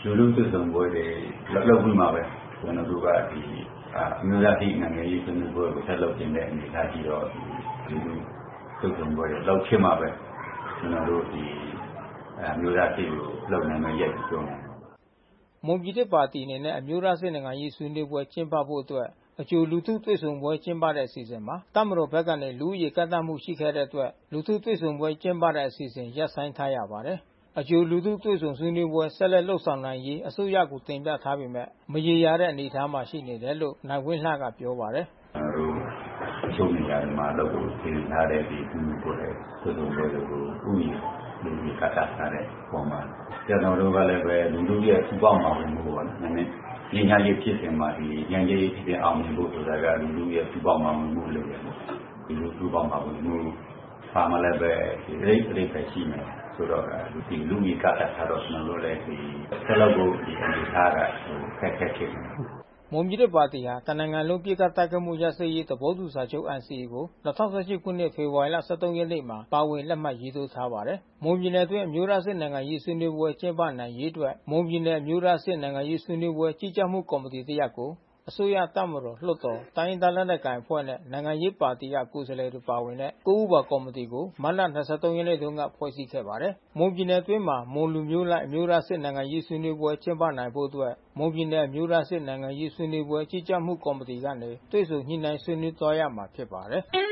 လူလူတွေ့ဆုံပွဲတွေလောက်လောက်ပြီးမှပဲကျွန်တော်တို့ကဒီအမျိုးသားပြည်နိုင်ငံရေးဆွေးနွေးပွဲကိုဆက်လုပ်နေတဲ့အနေအထားကြီးတော့ဒီလူတွေ့ဆုံပွဲတွေလောက်ဖြစ်မှာပဲကျွန်တော်တို့ဒီအမျိုးသားပြည်ကိုလုပ်နိုင်မယ့်ရည်ရွယ်ပြောတယ်မွန်ပြည်သစ်ပါတီအနေနဲ့အမျိုးသားစစ်နိုင်ငံရေးဆွေးနွေးပွဲကျင်းပဖို့အတွက်အကျိုးလူထုတွေ့ဆုံပွဲကျင်းပတဲ့အစီအစဉ်မှာတပ်မတော်ဘက်ကနေလူဦးရေကန့်သတ်မှုရှိခဲ့တဲ့အတွက်လူထုတွေ့ဆုံပွဲကျင်းပတဲ့အစီအစဉ်ရပ်ဆိုင်းထားရပါတယ်။အကျိုးလူထုတွေ့ဆုံဆွေးနွေးပွဲဆက်လက်လှုပ်ဆောင်နိုင်ရေးအစိုးရကိုတင်ပြထားပေမဲ့မရေရာတဲ့အနေအထားမှာရှိနေတယ်လို့နိုင်ဝင်းလှကပြောပါတယ်။ကျွန်တော်တို့ချုပ်နေရမှာလို့ပြင်ထားတဲ့ဒီဒီကိုလည်းတွေ့ဆုံပွဲကိုဥယျာဉ်လူကြီးကတာထားတဲ့ပုံမှာကျွန်တော်တို့ကလည်းပဲလူလူရဲ့ဥပမာဝင်မှုပေါ့နော်။နည်းနည်းညဉ့်ညရေးဖြစ်စဉ်မှာဒီညဉ့်ရေးဖြစ်တဲ့အောင်မြင်ဖို့ဆိုတာကလူလူရဲ့ဥပမာဝင်မှုလို့ရတယ်။ဒီလူဥပမာဝင်မှုပါမလည်းပဲဒီရိတ်ရိတ်ပဲရှိမယ်ဆိုတော့ဒီလူကြီးကတာထားတော့ကျွန်တော်တို့လည်းဒီဆက်လုပ်ဖို့ဒီအနေထားကဟိုခက်ခဲဖြစ်နေတယ်မွန်ပြည်သစ်ပါတီဟာတနင်္ဂနွေလုံးပြည်ကတိုက်ခိုက်မှုရစရေးသဘောတူစာချုပ် N C A ကို၂၀၁၈ခုနှစ်ဖေဖော်ဝါရီလ၁၃ရက်နေ့မှာပါဝင်လက်မှတ်ရေးထိုးထားပါတယ်။မွန်ပြည်နယ်အတွင်းအမျိုးသားစစ်နိုင်ငံရေးဆွေးနွေးပွဲကျင်းပနိုင်ရေးအတွက်မွန်ပြည်နယ်အမျိုးသားစစ်နိုင်ငံရေးဆွေးနွေးပွဲကြီးကြပ်မှုကော်မတီတရပ်ကိုအစိုးရတပ်မတော်လွှတ်တော်တိုင်းရင်းသားလက်နက်ကိုင်အဖွဲ့နဲ့နိုင်ငံရေးပါတီကကိုယ်စားလှယ်တွေပါဝင်တဲ့ကိုးဦးပါကော်မတီကိုမတ်လ၂၃ရက်နေ့တုန်းကဖွဲ့စည်းခဲ့ပါတယ်။မွန်ပြည်နယ်အတွင်းမှာမွန်လူမျိုးလိုက်အမျိုးသားစစ်နိုင်ငံရေးဆွေးနွေးပွဲကျင်းပနိုင်ဖို့အတွက်မွန်ပြည်နယ်အမျိုးသားစစ်နိုင်ငံရေးဆွေးနွေးပွဲကြီးကြပ်မှုကော်မတီကနေတွေ့ဆုံညှိနှိုင်းဆွေးနွေးသွားရမှာဖြစ်ပါတယ်။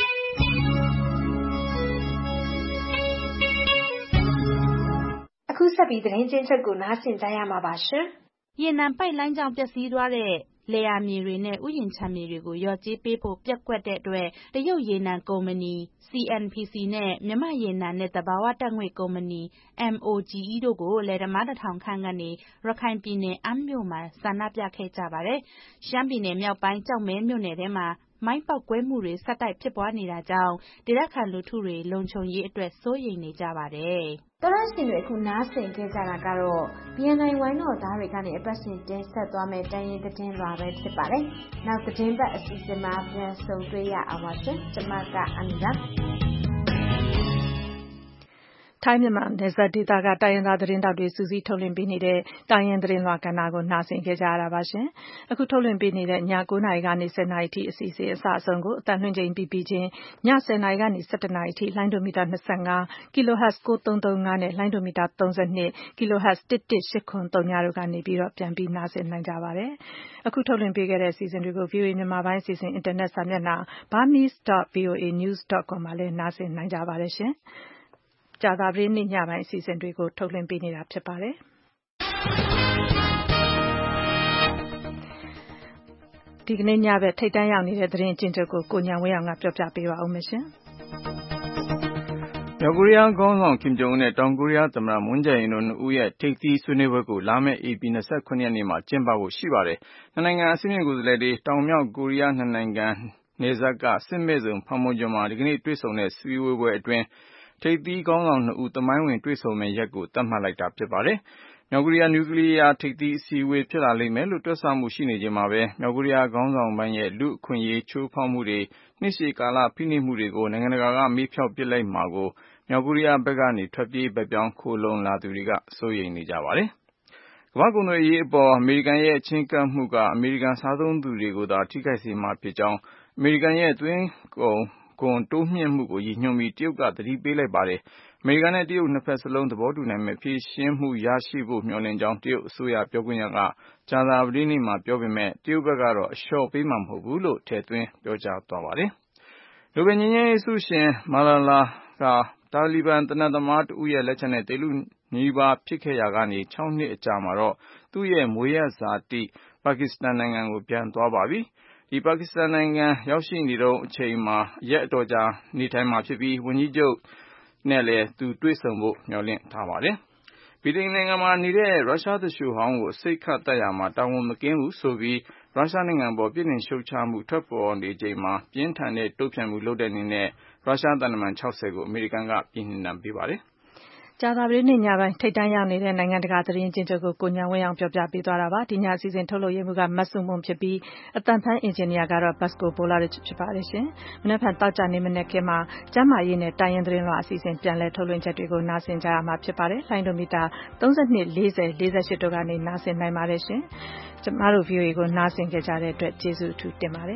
အခုဆက်ပြီးသတင်းချင်းချုပ်ကိုနားဆင်ကြရမှာပါရှင်။ရေနံပိုက်လိုင်းကြောင့်ပျက်စီးသွားတဲ့လယ်ယာမြေတွေနဲ့ဥယျာဉ်ခြံမြေတွေကိုလျော်ကြေးပေးဖို့ပျက်ကွက်တဲ့အတွက်တရုတ်ရေနံကုမ္ပဏီ C N P C နဲ့မြန်မာ့ရေနံနဲ့သဘာဝဓာတ်ငွေ့ကုမ္ပဏီ M O G E တို့ကိုလယ်သမားတစ်ထောင်ခန့်ကနေရခိုင်ပြည်နယ်အမ်းမြို့မှာဆန္ဒပြခဲ့ကြပါတယ်။ရှမ်းပြည်နယ်မြောက်ပိုင်းကျောက်မဲမြို့နယ်ထဲမှာမိုင်းပေါက်ကွဲမှုတွေဆက်တိုက်ဖြစ်ပွားနေတာကြောင့်ဒေသခံလူထုတွေလုံခြုံရေးအတွက်စိုးရိမ်နေကြပါတယ်။တော်ရရှင်တွေအခုနားဆင်ခဲ့ကြတာကတော့ B N I ဝိုင်းတော်သားတွေကနေအပတ်စဉ်တင်ဆက်သွားမယ့်တိုင်းရင်းသတင်းလွှာပဲဖြစ်ပါတယ်။နောက်သတင်းပတ်အစီအစဉ်မှာပြန်ဆုံတွေ့ရအောင်ပါရှင်။ကျွန်မကအန်နာထိုင်းမြန်မာနယ်စပ်ဒေသကတိုင်းရင်းသားသတင်းတောက်တွေစူးစီးထုတ်လွှင့်ပေးနေတဲ့တိုင်းရင်းသတင်းလွှာကဏ္ဍကိုနှာစင်ခဲ့ကြရတာပါရှင်။အခုထုတ်လွှင့်ပေးနေတဲ့ည၉နာရီကနေ၁၀နာရီထိအစီအစဉ်အစအဆုံးကိုအတန်လွှင့်ချိန်ပြီးပြီးချင်းည၁၀နာရီကနေ၁၁နာရီထိလိုင်းဒိုမီတာ၂၅ kHz ၉၃၃၅နဲ့လိုင်းဒိုမီတာ၃၂ kHz ၁၁၈၇၀တို့ကနေပြီးတော့ပြန်ပြီးနားဆင်နိုင်ကြပါတယ်။အခုထုတ်လွှင့်ပေးခဲ့တဲ့အစီအစဉ်တွေကို ဗွီအိုအေ မြန်မာပိုင်းအစီအစဉ်အင်တာနက်စာမျက်နှာ burmese dot v o a news dot com မှာလည်းနားဆင်နိုင်ကြပါတယ်ရှင်။ကြာသပတေးနေ့ညပိုင်းအစီအစဉ်တွေကိုထုတ်လွှင့်ပေးနေတာဖြစ်ပါတယ်။ဒီကနေ့ညဘက်ထိပ်တန်းရောက်နေတဲ့သတင်းအကျဉ်းချုပ်ကိုကိုညာဝင်းအောင်ကပြောပြပေးပါဦးမယ်ရှင်။မြောက်ကိုရီးယားခေါင်းဆောင်ကင်ဂျုံအွန်းနဲ့တောင်ကိုရီးယားသမ္မတမွန်းဂျယ်အင်တို့နှစ်ဦးရဲ့ထိပ်သီးဆွေးနွေးပွဲကိုလာမယ့်ဧပြီ၂၇ရက်နေ့မှာကျင်းပဖို့ရှိပါတယ်။နှစ်နိုင်ငံအဆင့်မြင့်ကိုယ်စားလှယ်တွေတောင်မြောက်ကိုရီးယားနှစ်နိုင်ငံနယ်စပ်ကစစ်မဲ့ဇုံဖန်မွန်ကျွန်းမှာဒီကနေ့တွေ့ဆုံတဲ့စည်းဝေးပွဲအတွင်းထိပ်သီးခေါင်းဆောင်နှစ်ဦးသမိုင်းဝင်တွေ့ဆုံမယ့်ရက်ကိုသတ်မှတ်လိုက်တာဖြစ်ပါတယ်။မြောက်ကိုရီးယားနျူကလ িয়ার ထိပ်သီးအစည်းအဝေးဖြစ်လာလိမ့်မယ်လို့တွက်ဆမှုရှိနေချိန်မှာပဲမြောက်ကိုရီးယားခေါင်းဆောင်ပိုင်းရဲ့လူ့အခွင့်အရေးချိုးဖောက်မှုတွေနှစ်ရှည်ကာလဖိနှိပ်မှုတွေကိုနိုင်ငံတကာကမေးဖျောက်ပစ်လိုက်မှာကိုမြောက်ကိုရီးယားဘက်ကနေထွက်ပြေးဘက်ပြောင်းခိုလုံလာသူတွေကစိုးရိမ်နေကြပါတယ်။ကမ္ဘာ့ကုန်သွယ်ရေးအပေါ်အမေရိကန်ရဲ့ချဉ်းကပ်မှုကအမေရိကန်စားသုံးသူတွေကိုသာထိခိုက်စေမှာဖြစ်ကြောင်းအမေရိကန်ရဲ့သွင်းကုန်ခွန်တိုးမြှင့်မှုကိုရည်ညွှန်းပြီးတရုတ်ကသတိပေးလိုက်ပါတယ်။အမေရိကန်နဲ့တရုတ်နှစ်ဖက်စလုံးသဘောတူနိုင်မယ့်ဖြေရှင်းမှုရရှိဖို့မျှော်လင့်ကြောင်းတရုတ်အစိုးရပြောခွင့်ရကကြာသပတေးနေ့မှာပြောပေမဲ့တရုတ်ဘက်ကတော့အလျှော့ပေးမှာမဟုတ်ဘူးလို့ထည့်သွင်းပြောကြားသွားပါတယ်။နိုဘယ်ငြိမ်းချမ်းရေးဆုရှင်မာလာလာကတာလီဘန်သေနတ်သမားတဦးရဲ့လက်ချက်နဲ့သေလုနီးပါးဖြစ်ခဲ့ရာကနေ၆နှစ်အကြာမှာတော့သူ့ရဲ့မွေးရပ်ဇာတိပါကစ္စတန်နိုင်ငံကိုပြန်သွားပါပြီ။ဒီပါကစ္စတန်နိုင်ငံရောက်ရှိနေတဲ့အချိန်မှာရက်အတော်ကြာနေထိုင်မှာဖြစ်ပြီးဝန်ကြီးချုပ်နဲ့လည်းသူတွေ့ဆုံဖို့မျှော်လင့်ထားပါတယ်။ဗြိတိန်နိုင်ငံမှာနေတဲ့ရုရှားသူလျှိုဟောင်းကိုအဆိပ်ခတ်သတ်ရာမှာတာဝန်မကင်းဘူးဆိုပြီးရုရှားနိုင်ငံပေါ်ပြစ်တင်ရှုတ်ချမှုထွက်ပေါ်နေချိန်မှာပြင်းထန်တဲ့တုံ့ပြန်မှုလုပ်တဲ့အနေနဲ့ရုရှားသံတမန်၆၀ကိုအမေရိကန်ကပြည်နှင်ဒဏ်ပေးပါတယ်။ကြာသပတေးနေ့ညပိုင်းထိပ်တန်းရောက်နေတဲ့နိုင်ငံတကာသတင်းကျဉ်းချုပ်ကိုကိုဉာဏ်ဝင်းအောင်ပြောပြပေးသွားတာပါဒီညအစီအစဉ်ထုတ်လုပ်ရေးမှူးကမတ်စုံမွန်ဖြစ်ပြီးအတန်ဖန်အင်ဂျင်နီယာကတော့ Basco Polarich ဖြစ်ပါတယ်ရှင်မနေ့ကတောက်ကြနေမနေ့ကမှာကျမ်းမာရေးနဲ့တိုင်းရင်းသတင်းလွှာအစီအစဉ်ပြန်လည်ထုတ်လွှင့်ချက်တွေကိုနားဆင်ကြရမှာဖြစ်ပါတယ်လိုင်းဒိုမီတာသုံး၂ ၄၀ ၄၈တို့ကနေနားဆင်နိုင်ပါတယ်ရှင်ကျမတို့ ဗီအိုအေ ကိုနားဆင်ကြတဲ့အတွက်ကျေးဇူးအထူးတင်ပါတယ်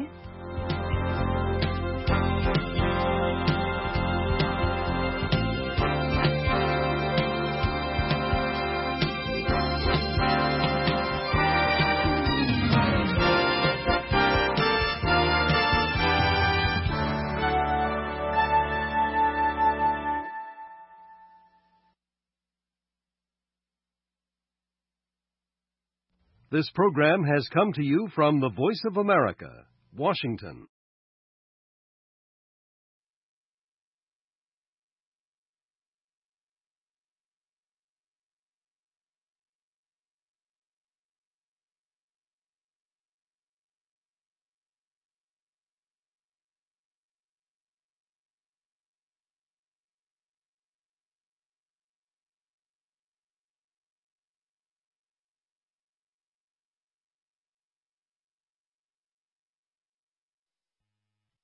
This program has come to you from the Voice of America, Washington.